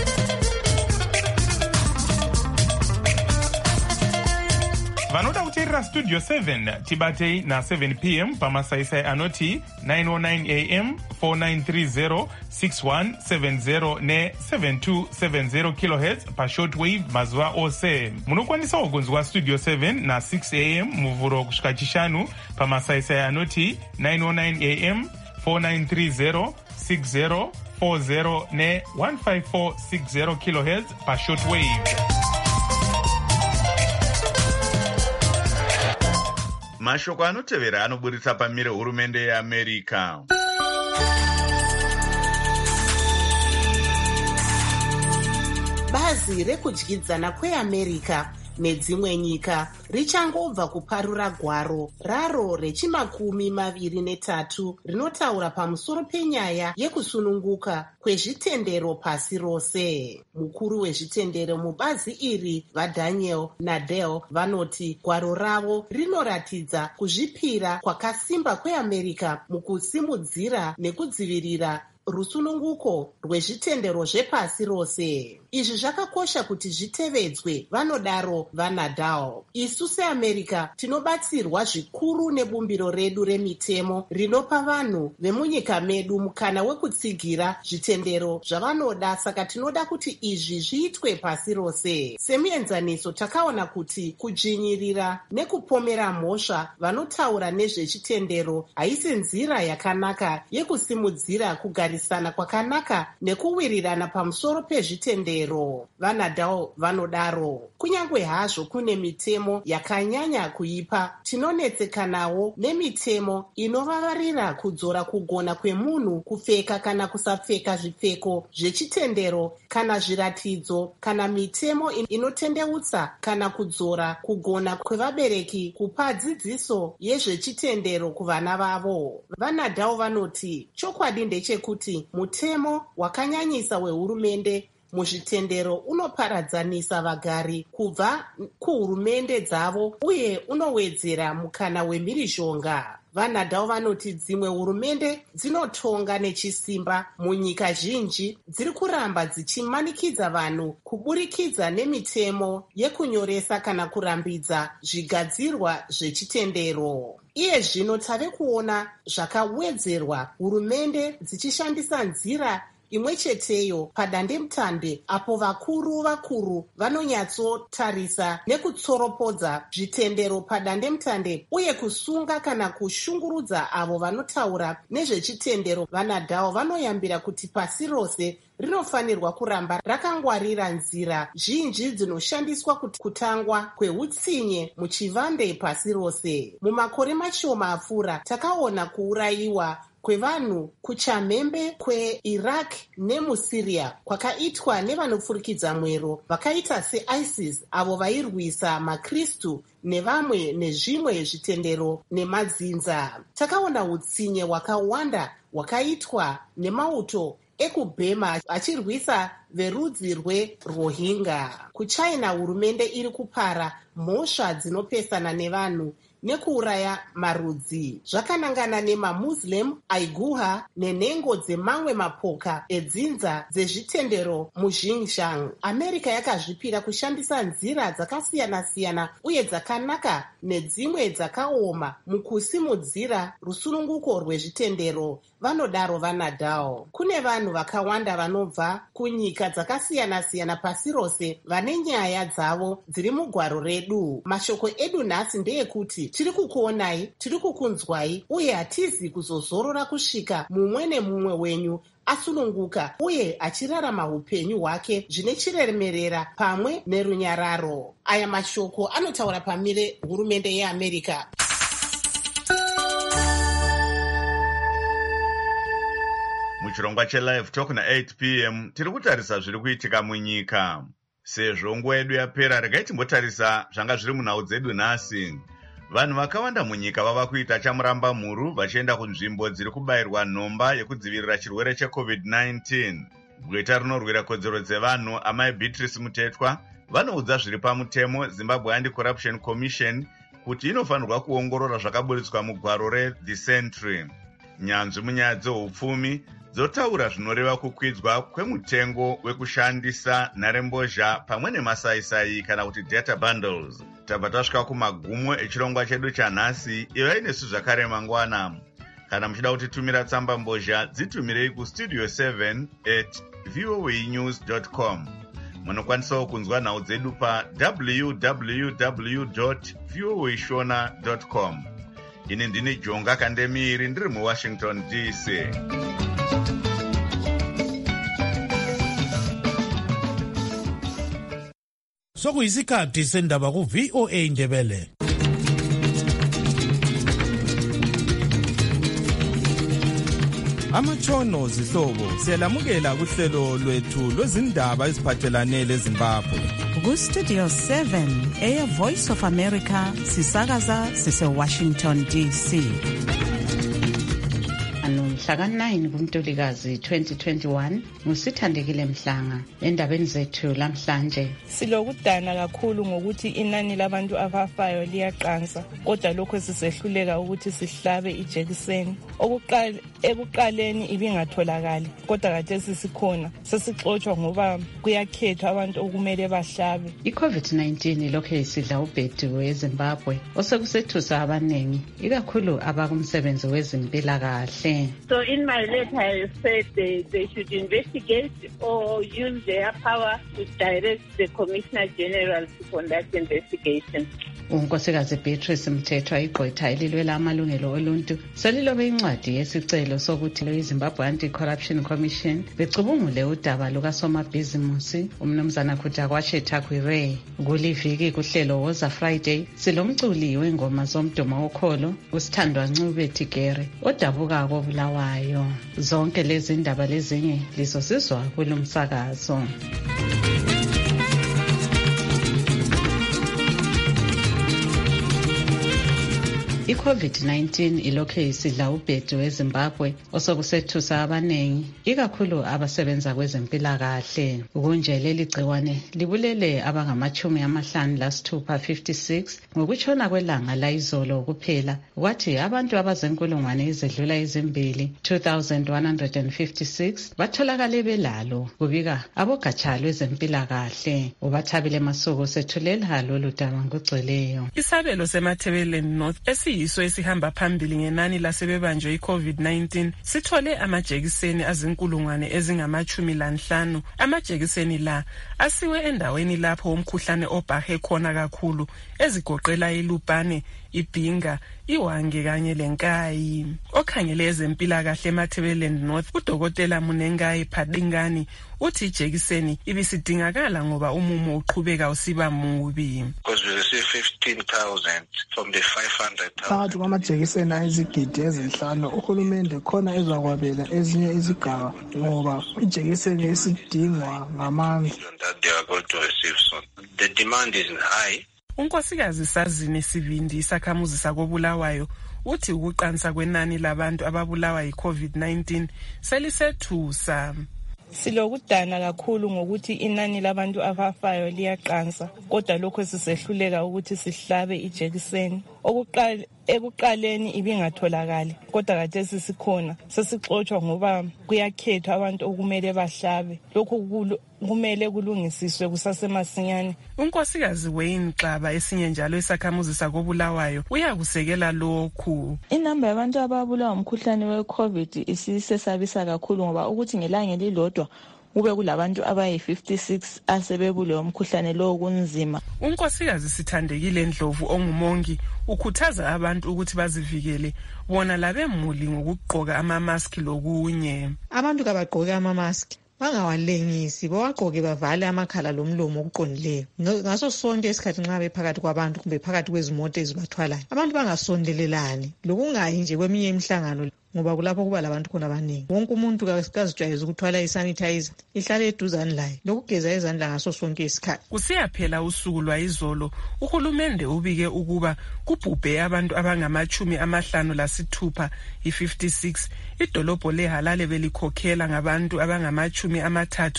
Vanoda kuteerera kuteerera studio seven tibatei na seven p m pamasaisai anoti nine oh nine a m four nine three zero six one seven zero ne seven two seven zero kilohertz pashortwave mazuva ose. Munokwanisawo kunzwa studio seven na six a m muvhuro kusvika chishanu pamasaisai anoti nine oh nine a m four nine three zero six zero four zero ne one five four six zero kilohertz pashortwave. Mashoko anotevera anoburitsa pamire hurumende yeAmerica. Bazi rekudyidzana kweAmerica nedzimwe nyika richangobva kuparura gwaro raro rechimakumi maviri netatu rinotaura pamusoro penyaya yekusununguka kwezvitendero pasi rose. Mukuru wezvitendero mubazi iri vaDaniel Nadel vanoti gwaro ravo rinoratidza kuzvipira kwakasimba kweAmerica mukusimudzira nekudzivirira rusununguko rwezvitendero zvepasi rose. Izvi zvakakosha kuti zvitevedzwe, vanodaro vaNadal. Isu seAmerica tinobatsirwa zvikuru nebumbiro redu remitemo rinopa vanhu vemunyika medu mukana wekutsigira zvitendero zvavanoda, saka tinoda kuti izvi zviitwe pasi rose. Semuenzaniso takaona kuti kudzvinyirira nekupomera mhosva vanotaura nezvechitendero haisi nzira yakanaka yekusimudzira kugarisana kwakanaka nekuwirirana pamusoro pezvitendero. VaNadal vanodaro kunyange hazvo kune mitemo yakanyanya kuipa, tinonetsekanawo nemitemo inovavarira kudzora kugona kwemunhu kupfeka kana kusapfeka zvipfeko zvechitendero kana zviratidzo, kana mitemo inotendeutsa kana kudzora kugona kwevabereki kupa dzidziso yezvechitendero kuvana vavo. VaNadal vanoti chokwadi ndechekuti mutemo wakanyanyisa wehurumende muzvitendero unoparadzanisa vagari kubva kuhurumende dzavo uye unowedzera mukana wemhirizhonga. VaNadal vanoti dzimwe hurumende dzinotonga nechisimba munyika zhinji dziri kuramba dzichimanikidza vanhu kuburikidza nemitemo yekunyoresa kana kurambidza zvigadzirwa zvechitendero. Iye zvino tave kuona zvakawedzerwa hurumende dzichishandisa nzira imwe cheteyo padandemutande apo vakuru vakuru vanonyatsotarisa nekutsoropodza zvitendero padandemutande uye kusunga kana kushungurudza avo vanotaura nezvechitendero. VaNadal vanoyambira kuti pasi rose rinofanirwa kuramba rakangwarira nzira zhinji dzinoshandiswa kutangwa kweutsinye muchivande pasi rose. Mumakore mashoma apfuura takaona kuurayiwa kwevanhu kuchamhembe kweIraq nemuSiria kwakaitwa nevanopfurikidza mwero vakaita seISIS, avo vairwisa maKristu nevamwe nezvimwe zvitendero nemadzinza. Takaona utsinye hwakawanda hwakaitwa nemauto ekubhema achirwisa verudzi rweRohingya. KuChina hurumende iri kupara mhosva dzinopesana nevanhu nekuuraya marudzi zvakanangana nemamuslim aiguha nenhengo dzemamwe mapoka edzinza dzezvitendero muXinjiang. America yakazvipira kushandisa nzira dzakasiyana-siyana uye dzakanaka nedzimwe dzakaoma mukusimudzira rusununguko rwezvitendero, vanodaro vaNadal. Kune vanhu vakawanda vanobva kunyika dzakasiyana-siyana pasi rose vane nyaya dzavo dziri mugwaro redu. Mashoko edu nhasi ndeyekuti tiri kukuonai, tiri kukunzwai uye hatizi kuzozorora kusvika mumwe nemumwe wenyu asununguka uye achirarama upenyu hwake zvine chiremerera pamwe nerunyararo. Aya mashoko anotaura pamire hurumende yeAmerica. Muchirongwa cheLive Talk na eight p m tiri kutarisa zviri kuitika munyika. Sezvo nguva yedu yapera, regai timbotarisa zvanga zviri munhau dzedu nhasi. Vanhu vakawanda munyika vava kuita chamuramba mhuru vachienda kunzvimbo dziri kubayirwa nhomba yekudzivirira chirwere checovid nineteen. Gweta rinorwira kodzero dzevanhu amai Beatrice Mutetwa vanoudza zviri pamutemo Zimbabwe Anti-Corruption Commission kuti inofanirwa kuongorora zvakaburitswa mugwaro reThe Century. Nyanzvi munyaya dzeupfumi dzotaura zvinoreva kukwidzwa kwemutengo wekushandisa nharembozha pamwe nemasaisai kana kuti data bundles. tabva tasvika kumagumo echirongwa chedu chanhasi. Ivai nesu zvakare mangwana. Kana muchida kutitumira tsamba mbozha, dzitumirei kustudio seven at voanews dot com. Munokwanisawo kunzwa nhau dzedu pa w w w dot voashona dot com. Ini ndini Jonga Kandemiri ndiri muWashington D C. Sokuyisikhathi sendaba ku V O A Ndebele. Amatshono zihlobo siyalamukela kuhlelo lwethu lwezindaba eziphathelane leZimbabwe. Ku Studio seven Air Voice of America sisakaza sise Washington D C. Mhlaka nine kuMtulikazi twenty twenty-one ngusithandekile Mhlanga. Endabeni zethu lamhlanje silokudana kakhulu ngokuthi inani labantu abafayo liyaqansa, kodwa lokho sisehluleka ukuthi sihlabe ijekiseni. Okuqala ekuqaleni ibingatholakali, kodwa kade sisikhona sesixoxwa ngoba kuyakhethwa abantu okumele bahlabe. I-COVID nineteen lokho isidla ubhedu weZimbabwe osekusethusa abaningi, ikakhulu abakumsebenzi wezimpilakahle. So in my letter, I said they, they should investigate or use their power to direct the Commissioner General to conduct investigation. uNkosikazi Beatrice Mthethwa igqwetha elilwela amalungelo oluntu selilobe incwadi yesicelo sokuthi iZimbabwe Anti-Corruption Commission becubungule udaba lukasomabhizimusi umnumzana Khutakwashe Takwire. Kuliviki kuhlelo Woza Friday silomculi wengoma zomdumo wokholo uSithandwa Ncube Tigere odabuka koBulawayo. Zonke lezi ndaba lezinye lizosizwa kulomsakazo. I-COVID nineteen ilokhe isidla ubhedu weZimbabwe osokusethusa abanengi, ikakhulu abasebenza kwezempilakahle. Kunje leli gciwane libulele abangamachumi amahlanu lasithupha fifty-six ngokutshona kwelanga layizolo kuphela, kwathi abantu abazenkulungwane ezedlula ezimbili two thousand one hundred fifty-six batholakale belalo, kubika abogatsha lwezempilakahle. Ubathabile Masuku sethulela lolu daba ngogcweleyo. Isabelo seMathebeleni North esi yiso esihamba phambili ngenani lasebebanjwe i-COVID nineteen sithole amajekiseni azinkulungwane ezingamachumi lanhlanu. Amajekiseni la asiwe endaweni lapho umkhuhlane obhahe khona kakhulu, ezigoqela iLupane, iBhinga, iWange kanye leNkayi. Okhangele ezempilakahle eMathebeleni North uDokotela Munengai Phadingani uthi ijekiseni ibisidingakala ngoba umumo uqhubeka usiba mubi. Because we received fifteen thousand from the five hundred thousand. Phakathi kwamajekiseni ayizigidi ezinhlanu uhulumende khona ezakwabela ezinye izigaba ngoba ijekiseni esidingwa ngamandla. That they are going to receive soon. The demand is high. uNkosikazi Sazini Sibindi isakhamuzi sakobulawayo uthi ukuqansa kwenani labantu ababulawa yi-COVID nineteen selisethusa. Silokudana kakhulu ngokuthi inani labantu abafayo liyaqansa, kodwa lokho sisehluleka ukuthi sihlabe ijekiseni. Okuqala ekuqaleni ibingatholakali, kodwa kade sisikhona sesixoxwa ngoba kuyakhethwa abantu okumele bahlabe. Lokho kumele kulungisiswe kusasemasinyane. uNkosikazi Wayne Xaba esinye njalo isakhamuzi sakobulawayo uyakusekela lokhu. Inamba yabantu ababulawa umkhuhlane we-COVID isisesabisa kakhulu ngoba ukuthi ngelanga elilodwa kube kulabantu abayi fifty-six asebebule umkhuhlane lo kunzima. uNkosikazi Sithandekile Ndlovu ongumongi ukhuthaza abantu ukuthi bazivikele bona labemuli ngokugqoka ama-mask lokunye. Abantu kabagqoke ama-mask, bangawalengisi, bawagqoke bavale amakhala lomlomo okuqondileyo. Ngaso sonke isikhathi nxa bephakathi kwabantu kumbe phakathi kwezimoto ezibathwalayo, abantu bangasondelelani lokungayi nje kweminye imihlangano ngoba kulapho kuba labantu khona abaningi. Wonke umuntu kazijwayeze ukuthwala isanitizer, ihlale eduzane laye, lokugeza izandla ngaso sonke isikhathi. Kusiyaphela usuku lwayizolo uhulumende ubike ukuba kubhubhe abantu abangamachumi amahlanu lasithupha i-fifty-six. Idolobho leHalale belikhokhela ngabantu abangamachumi amathathu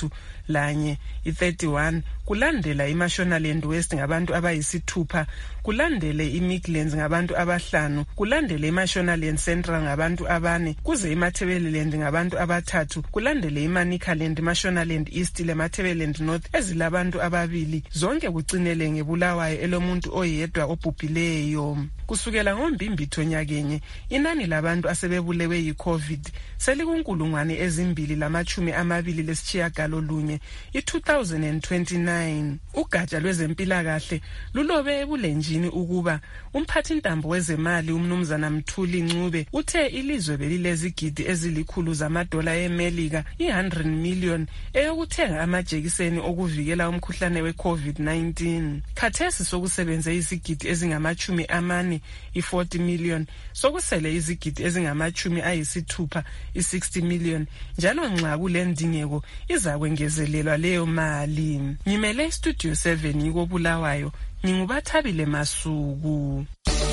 lanye, i-thirty-one, kulandela iMashonaland West ngabantu abayisithupha, kulandele iMidlands ngabantu abahlanu, kulandele iMashonaland Central ngabantu abane, kuze iMatabeleland ngabantu abathathu, kulandele iManicaland, Mashonaland East leMatabeleland North ezilabantu ababili, zonke kucinele ngeBulawayo elomuntu oyedwa obhubhileyo. Kusukela ngoMbimbithi nyakenye, inani labantu asebebulewe yi-COVID selikunkulungwane ezimbili lamachumi amabili lesitshiyagalolunye, i-two thousand twenty-nine. Ugatsha lwezempilakahle lulobe ebulenjini ukuba umphathintambo wezemali umnumzana Mthuli Ncube uthe ilizwe belilezigidi ezilikhulu zamadola eMelika one hundred million eyokuthenga amajekiseni okuvikela umkhuhlane we-COVID nineteen. Khathesi sokusebenze izigidi ezingamachumi amane i-forty million, sokusele izigidi ezingamachumi ayisithupha i-sixty million, njalo nxa kulendingeko izakwengezelelwa leyo mali. Ngimele Studio seven yiko Bulawayo, ngingubathabile Masuku.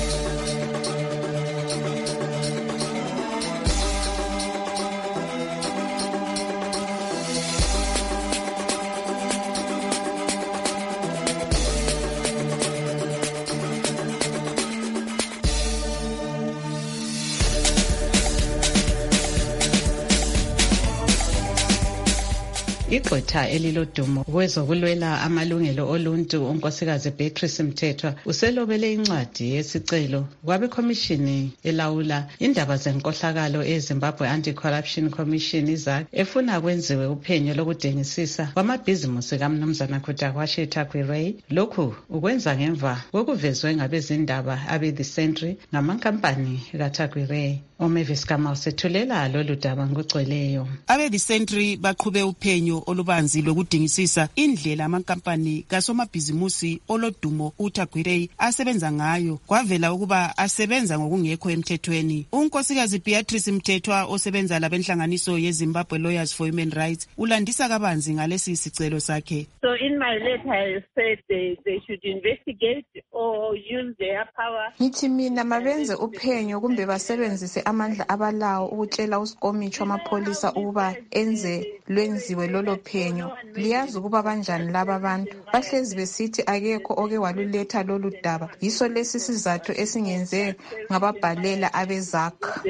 Igqwetha elilodumo kwezokulwela amalungelo oluntu unkosikazi Beatrice Mthethwa uselobele incwadi yesicelo kwabekhomishini elawula indaba zenkohlakalo eZimbabwe Anti-Corruption Commission izak efuna kwenziwe uphenyo lokudengisisa kwamabhizimusi kaMnumzana Kutakwashe Takwirei. Lokhu ukwenza ngemva kokuvezwe ngabezindaba abe-The Sentry ngamankampani kaTakwirei. Omavis Kama usethulela lolu daba ngokugcweleyo. Abe-The Sentry baqhube uphenyo olubanzi lokudingisisa indlela amankampani kasomabhizimusi olodumo uTakwirei asebenza ngayo, kwavela ukuba asebenza ngokungekho emthethweni. Unkosikazi Beatrice Mthethwa osebenza labenhlanganiso yeZimbabwe Lawyers for Human Rights ulandisa kabanzi ngalesi sicelo sakhe. So in my letter I said they, they should investigate or use their power. Ngithi mina mabenze uphenyo kumbe basebenzise amandla abalawo ukutshela uSikomicho amapolisa ukuba enze lwenziwe lolo phenyo. Liyazi ukuba banjani laba bantu, bahlezi besithi akekho oke waluletha lolu daba. Yiso lesi sizathu esingenze ngababhalela abezak.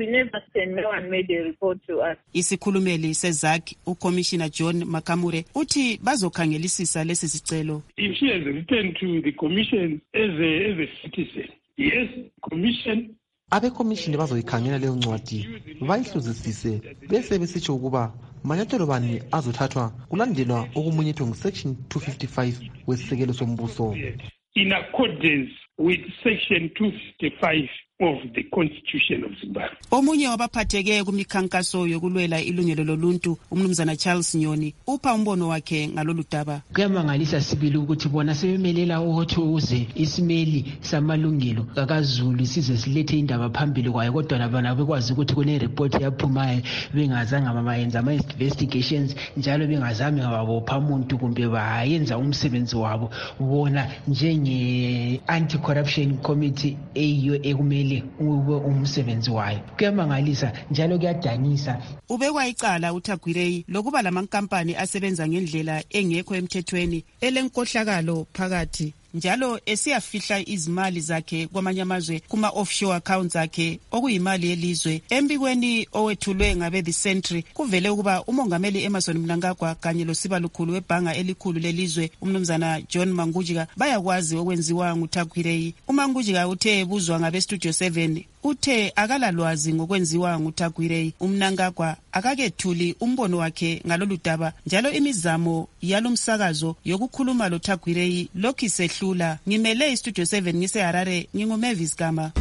Isikhulumeli sezak uCommissioner John Makamure uthi bazokhangelisisa lesi sicelo. If she has returned to the commission as a, as a citizen, yes, commission abekhomishini bazoyikhangela leyo ncwadi bayihluzisise bese besitsho ukuba manyathelo bani azothathwa kulandelwa okumunyethwe ngu-section two fifty-five wesisekelo sombuso. In accordance with section two fifty-five of the Constitution of Zimbabwe. Omunye wabaphatheke kumikhankaso yokulwela ilungelo loluntu umnumzana Charles Nyoni upha umbono wakhe ngalolu daba. Kuyamangalisa sibili ukuthi bona sebemelela ukuthi uze isimeli samalungelo kaZulu size silethe indaba phambili kwayo, kodwa labana bekwazi ukuthi kune report yaphumayo bengazange bayenza ama investigations njalo bengazami ngababopha umuntu kumbe bayenza umsebenzi wabo bona njenge Anti-Corruption Committee eyiyo ekumele ube umsebenzi wayo. Kuyamangalisa njalo kuyadanisa. Ubekwa icala uTakwirei lokuba lamankampani asebenza ngendlela engekho emthethweni elenkohlakalo phakathi, njalo esiyafihla izimali zakhe kwamanye amazwe kuma offshore accounts akhe okuyimali yelizwe. Embikweni owethulwe ngabe The Sentry kuvele ukuba umongameli Emerson Mnangagwa kanye losiba lukhulu webhanga elikhulu lelizwe umnumzana John Mangujika bayakwazi okwenziwa nguTakwirei. uMangujika uthe ebuzwa ngabe Studio seven uthe akalalwazi ngokwenziwa nguTakwirei. uMnangagwa akakethuli umbono wakhe ngalolu daba, njalo imizamo yalomsakazo yokukhuluma loTakwirei lokhu isehlula. Ngimele iStudio seven ngise Harare, nginguMavis Kama.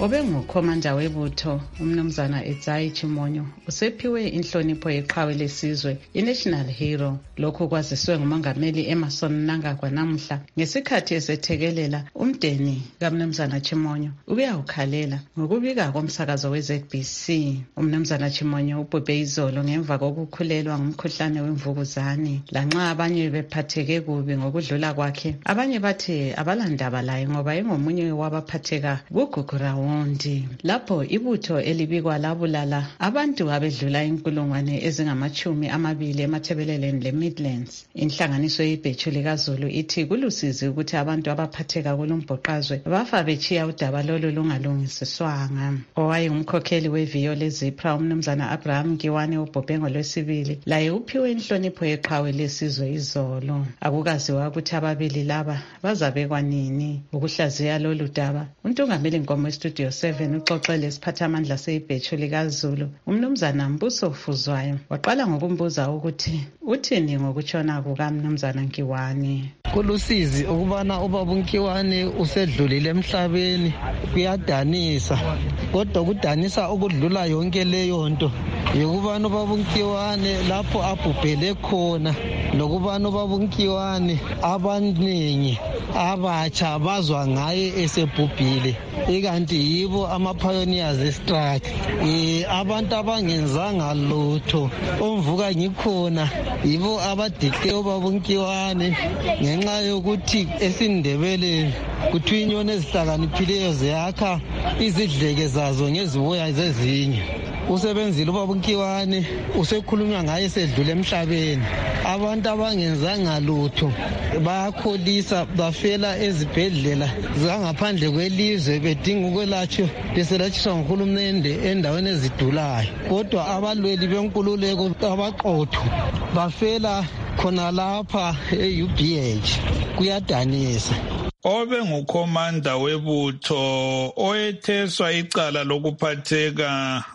obengukhomanda webutho umnumzana Edzayi Chimonyo usephiwe inhlonipho yeqhawe lesizwe i-National Hero. Lokhu kwaziswe ngumongameli Emmerson Mnangagwa namuhla ngesikhathi esethekelela umndeni kamnumzana Chimonyo ukuyawukhalela ngokubika komsakazo we-Z B C. Umnumzana Chimonyo ubhubhe izolo ngemva kokukhulelwa ngumkhuhlane wemvukuzane. Lanxa abanye bephatheke kubi ngokudlula kwakhe, abanye bathi abalandaba laye ngoba engomunye wabaphatheka kuGugurawundi. Lapho ibutho elibikwa labulala abantu abedlula inkulungwane ezingamachumi amabili emathebeleleni le-Midlands. Inhlanganiso yebhechu likaZulu ithi kulusizi ukuthi abantu abaphatheka kulumbhoqazwe bafa bechiya udaba lolu lungalungisiswanga. Owayengumkhokheli weviyo lezipra umnumzana Abraham Nkiwane ubhubhe ngolwesibili laye uphiwe inhlonipho yeqhawe lesizwe izolo. Akukaziwa ukuthi ababili laba bazabekwa nini. Ukuhlaziya lolu daba untungameli Nkomo Studio seven uxoxele isiphathamandla seyibhechu likaZulu umnumzana Mbuso Fuzwayo waqala ngokumbuza ukuthi uthini ngokutshona kukamnumzana Nkiwane. Kulusizi ukubana ubaba Nkiwane usedlulile emhlabeni, kuyadanisa kodwa kudanisa ukudlula yonke leyo nto yokubana ubaba Nkiwane lapho abhubhele khona lokubana ubaba Nkiwane abaningi abatsha bazwa ngaye esebhubhile, ikanti yibo ama-pioneers e-strike. Eh, abantu abangenzanga lutho omvuka ngikhona yibo abadikle ubaba Nkiwane ngenxa yokuthi esindebeleni kuthiwa inyoni ezihlakaniphileyo ziyakha izidleke zazo ngeziboya zezinye. Usebenzile ubaba Nkiwane, usekhulunywa ngaye sedlule emhlabeni. Abantu abangenzanga lutho bayakholisa bafela ezibhedlela zangaphandle kwelizwe bedinga ukwelatshwa beselatshiswa nguhulumende endaweni ezidulayo, kodwa abalweli benkululeko abaqotho bafela khona lapha e-U B H. Kuyadanisa. Obe ngukhomanda webutho oyetheswa icala lokuphatheka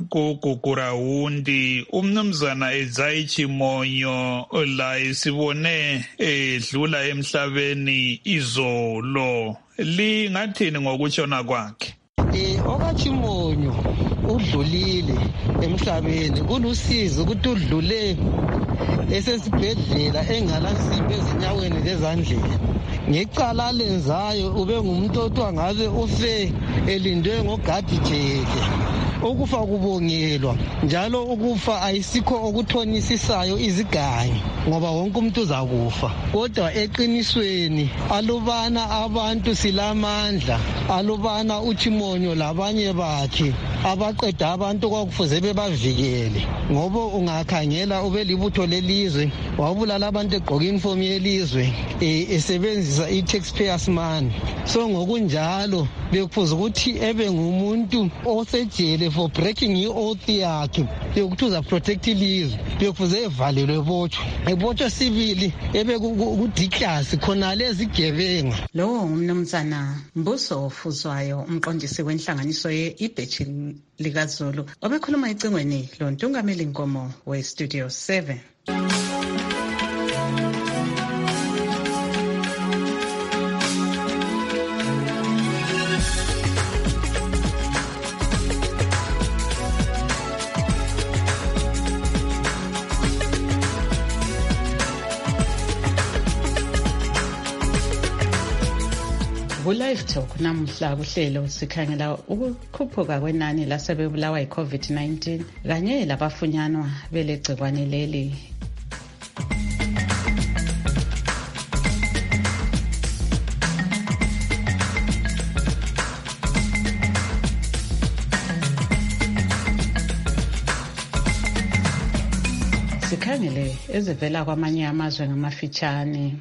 kuGugurawundi umnumzana Edzayi Chimonyo la sibone edlula emhlabeni izolo. Lingathini ngokutshona kwakhe? Eh, okaChimonyo udlulile emhlabeni. Kulusizi ukuthi udlule esesibhedlela engalansimbi ezinyaweni lezandleni. Ngecala lenzayo ube ngumuntu othiwa ngabe ufe elindwe ngogadijeke. Ukufa kubongelwa, njalo ukufa ayisikho okuthonisisisayo izigangi ngoba wonke umuntu uzakufa. Kodwa eqinisweni alubana abantu silamandla, alubana uChimonyo labanye bakhe abaqeda abantu kwakufuze bebavikele, ngoba ungakhangela ube libutho lelizwe wabulala abantu egqoka uniform yelizwe esebenzisa i-taxpayers money. So ngokunjalo bekufuze ukuthi ebe ngumuntu osejele for breaking i-oath yakhe yokuthi uzaprotect ilizwe, bekufuze evalelwe ebotshwe ebotshwe sibili ebe ku-D-class khona lezi gebenga. Lowo umnumzana Mbuso Fuzwayo umqondisi wenhlanganiso ye-ibhechi likaZulu obekhuluma ecingweni lo ntungameli Nkomo we-Studio seven. Live Talk namuhla kuhlelo sikhangela ukukhuphuka kwenani lasebebulawa yi-COVID nineteen kanye labafunyanwa belegcikwane leli. Sikhangele ezivela kwamanye amazwe ngamafitshane.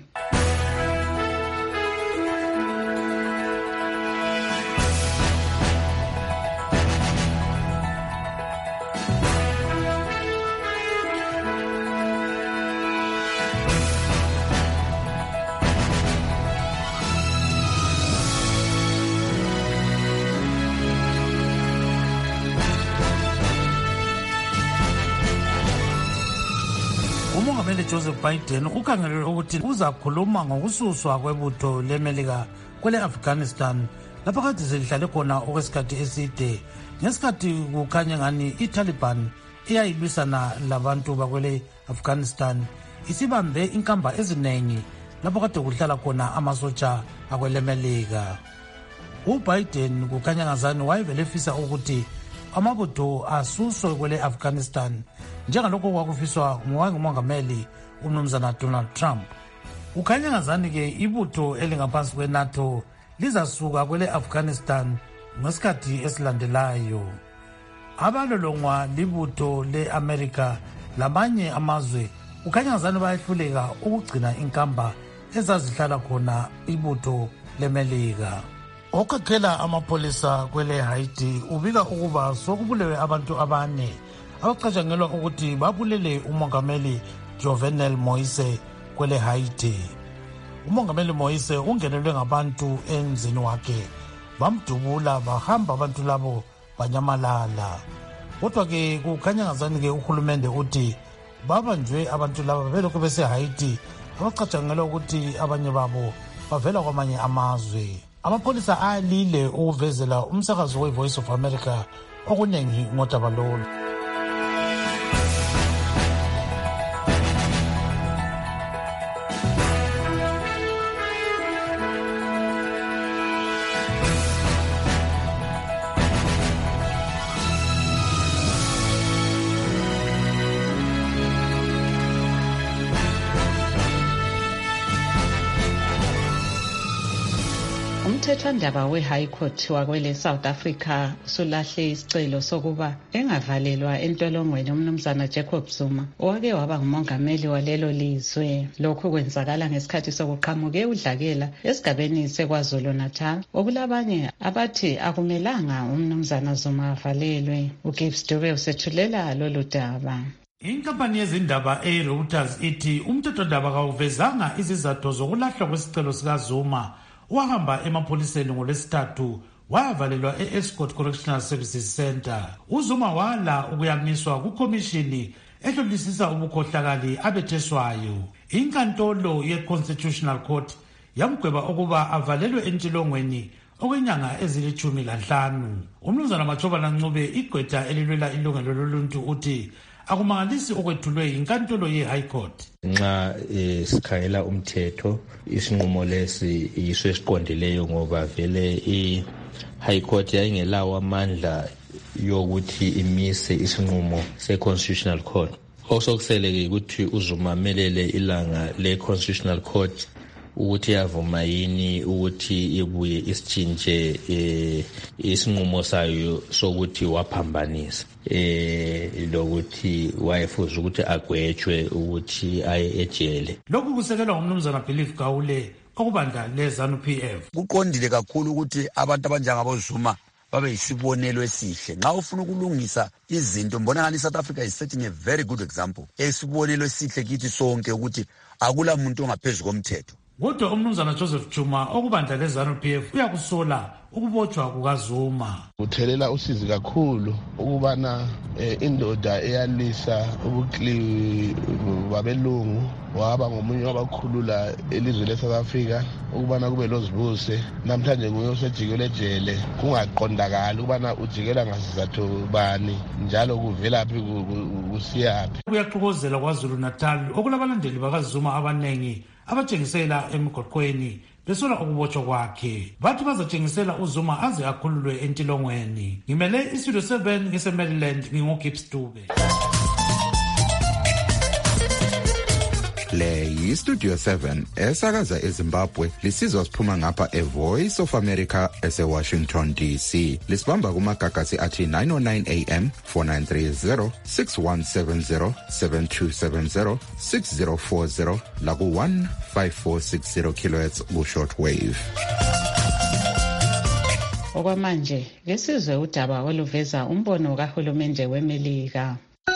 uMongameli Joseph Biden ukhangelele ukuthi uzakhuluma ngokususwa kwebutho leMelika kwele Afghanistan lapha kade selihlale khona okwesikhathi eside ngesikhathi kukhanya ngani iTaliban iyayilwisana labantu bakwele Afghanistan isibambe inkamba eziningi lapho kade kuhlala khona amasotsha akwele Melika. uBiden kukhanya ngazani wayevele efisa ukuthi amabutho asuswe kwele Afghanistan njengalokho kwakufiswa ngumongameli umnumzana Donald Trump. Kukhanya ngazani ke ibutho elingaphansi kweNATO lizasuka kwele Afghanistan ngesikhathi esilandelayo. Abalolongwa libutho leAmerica lamanye amazwe kukhanya ngazani bayehluleka ukugcina inkamba ezazihlala khona ibutho leMelika. Okhakhela amapolisa kwele Haiti ubika ukuba sokubulewe abantu abane abacatshangelwa ukuthi babulele umongameli Jovenel Moise kwele Haiti. Umongameli Moise ungenelwe ngabantu emzini wakhe bamdubula bahamba abantu labo banyamalala. Kodwa ke kukhanya ngazani ke uhulumende uthi babanjwe abantu laba belokhu bese Haiti abacatshangelwa ukuthi abanye babo bavela kwamanye amazwe. Amapolisa ayalile ukuvezela umsakazo we-Voice of America okuningi ngodaba lolu. Umthethwandaba we-High Court wakwele South Africa usulahle isicelo sokuba engavalelwa entolongweni umnumzana Jacob Zuma owake waba ngumongameli walelo lizwe. Lokhu kwenzakala ngesikhathi sokuqhamuke udlakela esigabeni seKwaZulu Natal okulabanye abathi akumelanga umnumzana Zuma avalelwe. uGibbs Dube usethulela lolu daba. Inkampani yezindaba eReuters ithi umthethwandaba kawuvezanga izizathu zokulahlwa kwesicelo sikaZuma wahamba emapholiseni ngolwesithathu wavalelwa e-Escort Correctional Services Center. uZuma wala ukuyamiswa kukomishini ehlolisisa ubukhohlakali abetheswayo. Inkantolo ye-Constitutional Court yamgweba ukuba avalelwe entilongweni okwenyanga ezilithumi lanhlanu. Umnumzana Mathobela Ncube igqwetha elilwela ilungelo loluntu uthi akumangalisi okwethulwe inkantolo ye-High Court. Nxa eh, sikhangela umthetho isinqumo lesi yiso esiqondileyo ngoba vele i-High Court yayingelawo amandla yokuthi imise isinqumo se-Constitutional Court. Osokuseleke ukuthi uZuma melele ilanga le-Constitutional Court ukuthi yavuma yini ukuthi ibuye isitshintshe eh, isinqumo sayo sokuthi waphambanisa eh lokuthi wayefuza ukuthi agwetshwe ukuthi aye ejele. Lokhu kusekelwa umnumzana Belief Gawule okubandla leZANU P F. Kuqondile kakhulu ukuthi abantu abanjengabo Zuma babe yisibonelo esihle. Nxa ufuna ukulungisa izinto mbona ngani South Africa is setting a very good example. Esibonelo esihle kithi sonke ukuthi akula muntu ongaphezulu komthetho. Kodwa umnumzana Joseph Chuma okubandla leZANU P F uyakusola ukubotshwa kukaZuma. Uthelela usizi kakhulu ukubana eh, indoda eyalisa ubukli babelungu waba ngomunye wabakhulula elizwe leSouth Africa ukubana kube lozibuse namhlanje nguye osejikele ejele kungaqondakala ukubana ujikela ngasizathu bani njalo kuvelaphi kusiyaphi. Kuyaxokozela kwaZulu Natal okulabalandeli bakaZuma abanengi abatshengisela emigwaqweni besola ukubotshwa kwakhe. Bathi bazatshengisela uZuma aze akhululwe entilongweni. Ngimele iStudio seven ngise-Maryland nginguGibbs Dube. Le yiStudio seven esakaza eZimbabwe lisizwa siphuma ngapha eVoice of America ese-Washington D C. Lisibamba kumagagasi athi nine oh nine A M, four nine three zero, six one seven zero, seven two seven zero, six zero four zero laku one five four six zero kilohertz ku-shortwave. Okwamanje ngesizwe udaba oluveza umbono kahulumende weMelika.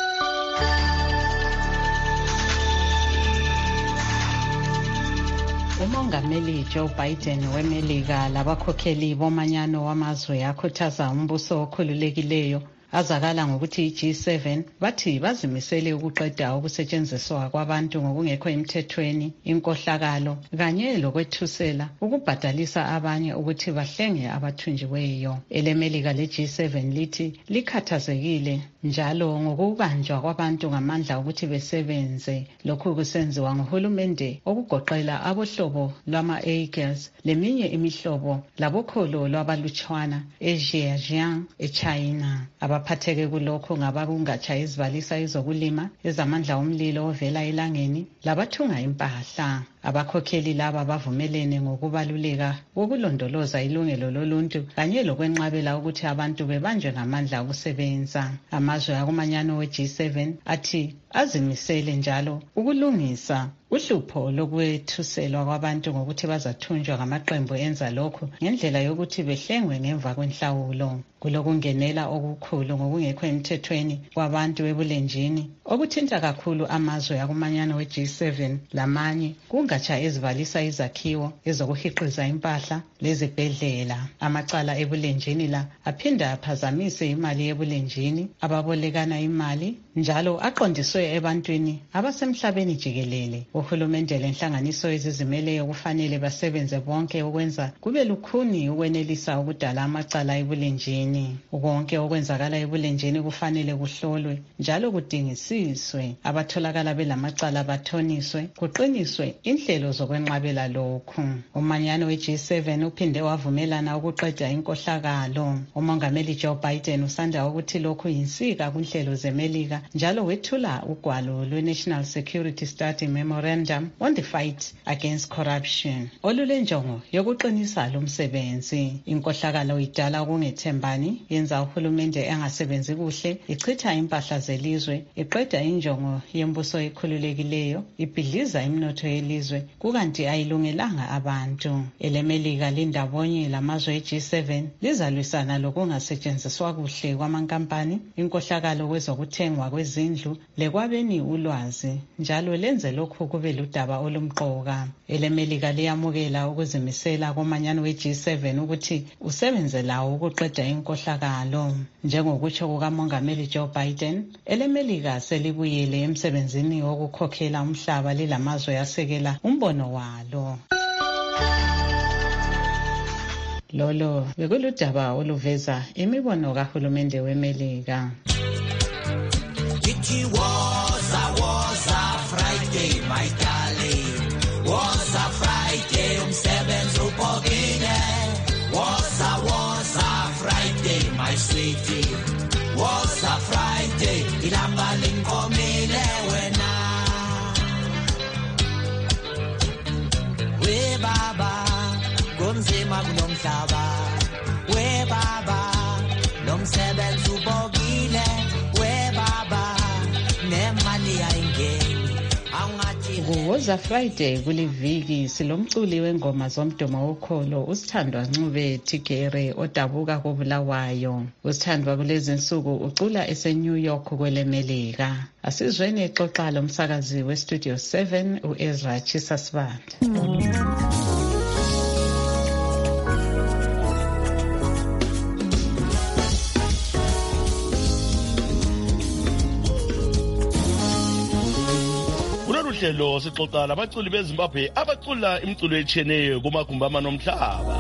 Umongameli Joe Biden weMelika labakhokheli bomanyano wamazwe akhuthaza umbuso okhululekileyo azakala ngokuthi i-G seven bathi bazimisele ukuqeda ukusetshenziswa kwabantu ngokungekho emthethweni, inkohlakalo kanye lokwethusela ukubhadalisa abanye ukuthi bahlenge abathunjiweyo. Elemelika le-G seven lithi likhathazekile njalo ngokubanjwa kwabantu ngamandla ukuthi besebenze. Lokhu kusenziwa nguhulumende okugoqela abohlobo lwama-Uyghurs leminye imihlobo labokholo lwabalutshwana eXinjiang eChina. Abaphatheke kulokho ngabakungatsha ezibalisa ezokulima, ezamandla omlilo ovela elangeni labathunga impahla. Abakhokheli laba bavumelene ngokubaluleka kokulondoloza ilungelo loluntu kanye lokwenqabela ukuthi abantu bebanjwe ngamandla ukusebenza. Amazwe akumanyano we-G seven athi azimisele njalo ukulungisa uhlupho lokwethuselwa kwabantu ngokuthi bazathunjwa ngamaqembu enza lokhu ngendlela yokuthi behlengwe ngemva kwenhlawulo. Kulokungenela okukhulu ngokungekho emthethweni kwabantu ebulenjini okuthinta kakhulu amazwe akumanyano we-G seven lamanye kungatsha ezibalisa izakhiwo ezokuhiqiza impahla lezibhedlela. Amacala ebulenjini la aphinda aphazamise imali ebulenjini, ababolekana imali njalo aqondiswe ebantwini abasemhlabeni jikelele. Uhulumende lenhlanganiso ezizimeleyo kufanele basebenze bonke ukwenza kube lukhuni ukwenelisa ukudala amacala ebulenjini. Konke okwenzakala ebulenjini kufanele kuhlolwe njalo kudingisiswe. Abatholakala belamacala bathoniswe, kuqiniswe inhlelo zokwenqabela lokhu. Umanyano we-G seven uphinde wavumelana ukuqeda inkohlakalo. Umongameli Joe Biden usanda ukuthi lokhu yinsika kunhlelo zemelika njalo wethula ugwalo lwe-National Security Study Memorandum on the Fight Against Corruption olulenjongo yokuqinisa lo msebenzi. Inkohlakalo idala ukungethembani, yenza uhulumende engasebenzi kuhle, ichitha impahla zelizwe, iqeda injongo yembuso ekhululekileyo, ibhidliza iminotho yelizwe kukanti ayilungelanga abantu. Elemelika lindabonye lamazwe e-G seven lizalwisana lokungasetshenziswa kuhle kwamankampani, inkohlakalo kwezokuthengwa kwezindlu lekwabeni ulwazi, njalo lenze lokhu kube ludaba olumqoka. Elemelika liyamukela ukuzimisela komanyano we-G seven ukuthi usebenze lawo ukuqeda inkohlakalo. Njengokutsho kukamongameli Joe Biden, elemelika selibuyele emsebenzini wokukhokhela umhlaba lilamazwe yasekela umbono walo. Lolo bekuludaba oluveza imibono kahulumende wemelika. It was a was a Friday, my darling. Was a Friday, umsebenzi ubhokile. Was a was a Friday, my sweetie. Was a Friday, ilanga linkomile wena. We baba, kunzima kulomhlaba. We baba, lomsebenzi ubhokile. We baba, nemali ayingeni. Kuwoza Friday kuliviki silomculi wengoma zomdomo wokholo uSithandwa Ncube Tigere odabuka koBulawayo. uSithandwa kulezi insuku ucula ese-New York kwelemelika. Asizweni exoxa lomsakazi we-Studio seven uEzra Chisasibanda. Uhlelo sixoxa labaculi beZimbabwe abacula imculo etshiyeneyo kumagumbi amane omhlaba.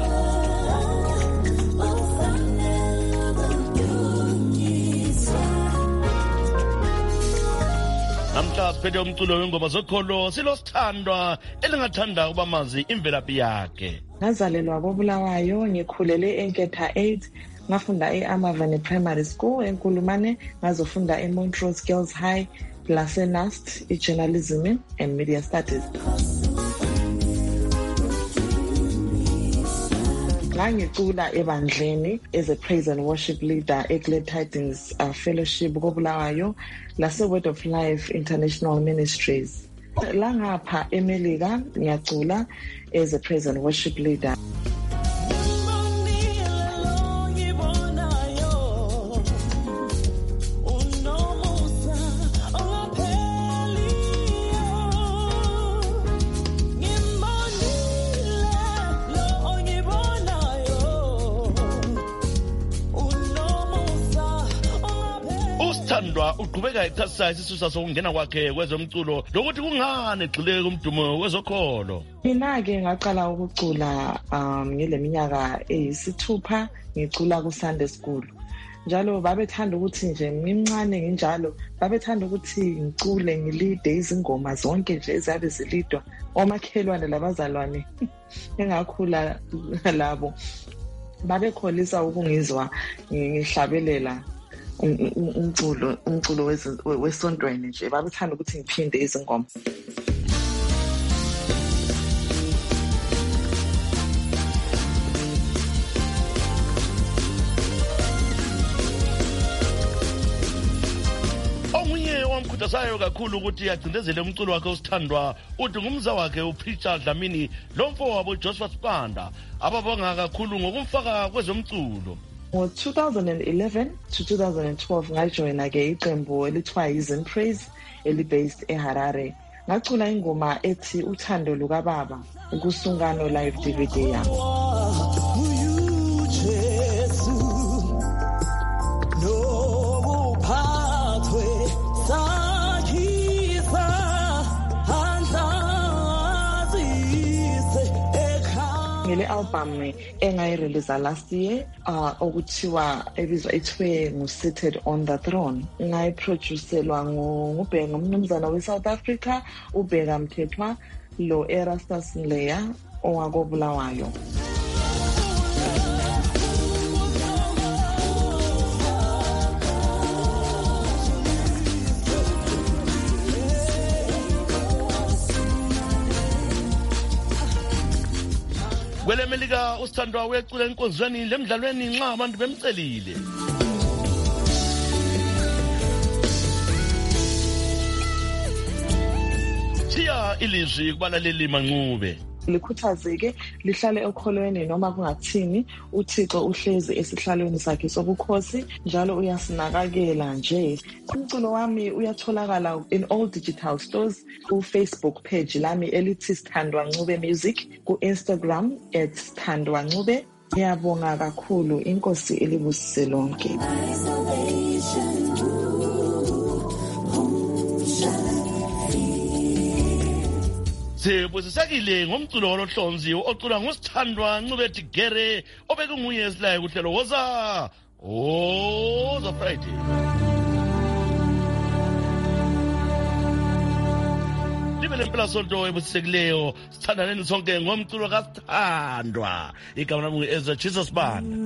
Namhla siphethe umculo wengoma zokholo siloSithandwa elingathanda ukuba mazi imvelaphi yakhe. Ngazalelwa koBulawayo, ngikhulele eNketha eight, ngafunda e-Amavane Primary School eNkulumane, ngazofunda eMontrose Girls High Lasenast, journalism and media studies. Ngangicula ebandleni as a praise and worship leader at Glad Tidings uh, Fellowship koBulawayo lase Word of Life International Ministries. La ngapha eMelika ngiyacula as a praise and worship leader. usithandwa uqhubeka echasisa isisusa sokungena kwakhe kwezomculo lokuthi kungani egxile kumdumo wezokholo. Mina-ke ngaqala ukucula um ngile minyaka eyisithupha ngicula ku-Sunday school. Njalo babethanda ukuthi nje ngimncane nginjalo babethanda ukuthi ngicule ngilide izingoma zonke nje ezabe zilidwa omakhelwane labazalwane engakhula labo babekholisa ukungizwa ngihlabelela umculo umculo wesontweni nje babethanda ukuthi ngiphinde izingoma. Sayo kakhulu ukuthi yacindezele umculo wakhe usithandwa uthi ngumza wakhe uPeter Dlamini lomfo wabo Joshua Spanda ababonga kakhulu ngokumfaka kwezomculo. Ngo-two thousand eleven to two thousand twelve ngajoyina ke iqembu elithiwa Izin Praise eli-based eHarare. Ngacula ingoma ethi uthando lukababa ukusungano live D V D yami. Le album engayirelease last year uh okuthiwa ebizwa ethiwe ngu-Seated on the Throne ngayiproducelwa ngubheka umnumzana we-South Africa uBheka Mthethwa lo Erastus Leya owakobulawayo. Kwele Melika usithandwa wecula enkonzweni lemidlalweni nxa abantu bemcelile. Thiya ilizwi kubalaleli Manqube. Likhuthazeke lihlale ekholweni noma kungathini uThixo uhlezi esihlalweni sakhe sobukhosi njalo uyasinakakela nje. Umculo wami uyatholakala in all digital stores ku Facebook page lami elithi Sithandwa Ncube Music, ku Instagram at Sithandwa Ncube. Ngiyabonga kakhulu, inkosi elibusise lonke. Sibusisekile ngomculo olohlonzi ocula ngusithandwa Ncube Tigere obeke nguye esilaye kuhlelo woza Woza Friday. Libele mpela sonto ebusisekileyo sithandaneni sonke ngomculo kaSithandwa. Igama lami ngu-Ezra Jesus Band.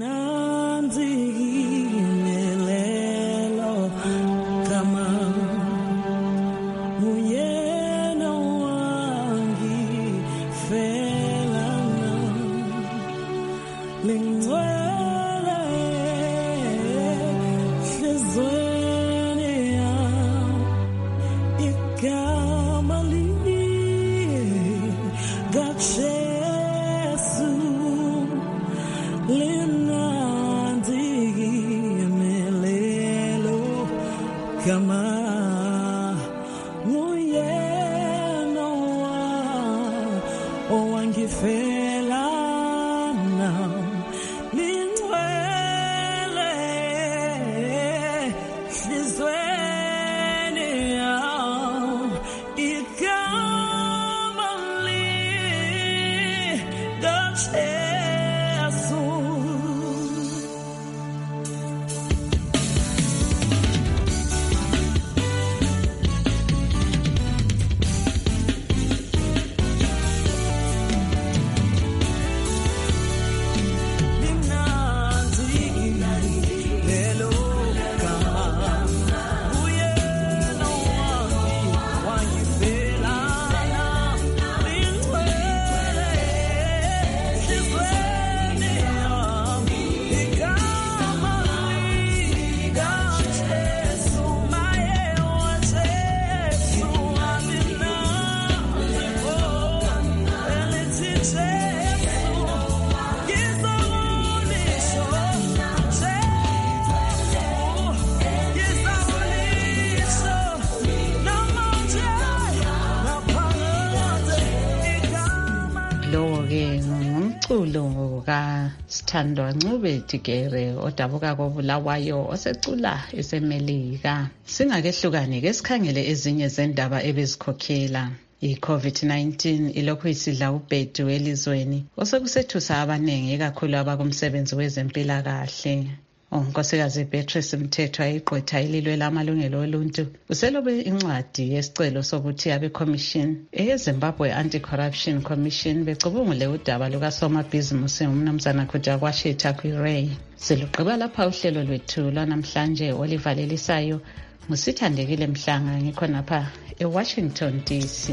sibonga Sithandwa Ncube Tigere odabuka koBulawayo osecula esemelika. Singakehlukani ke sikhangele ezinye zendaba ebezikhokhela. I-COVID nineteen ilokhu isidla ubhedu elizweni osekusethusa abanengi ikakhulu abakumsebenzi wezempilakahle. Unkosikazi Beatrice Mthethwa ayiqotha ililwe lamalungelo oluntu uselobe incwadi yesicelo sokuthi abe-commission eyeZimbabwe Anti-Corruption Commission becubungule udaba lukasomabhizimusi umnumzana Kutakwashe Ray. Siluqhiba lapha uhlelo lwethu lwanamhlanje olivalelisayo ngusithandekile Mhlanga ngikhonapha eWashington D C.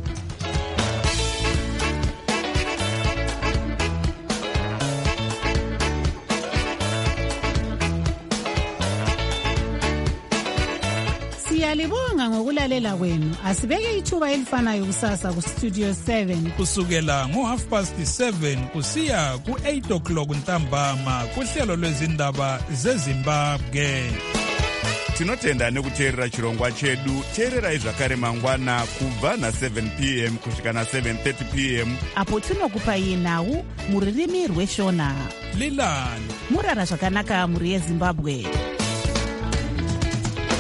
Siyalibonga ngokulalela kwenu. Asibeke ithuba elifanayo kusasa ku Studio seven kusukela ngo half past seven kusiya ku eight o'clock ntambama kuhlelo lwezindaba zeZimbabwe. Tinotenda nekuteerera chirongwa chedu. Teererai zvakare mangwana kubva na seven p m kusvika na seven thirty p m apo tinokupai nhau muririmi rweshona. Lilani murara zvakanaka muri yeZimbabwe.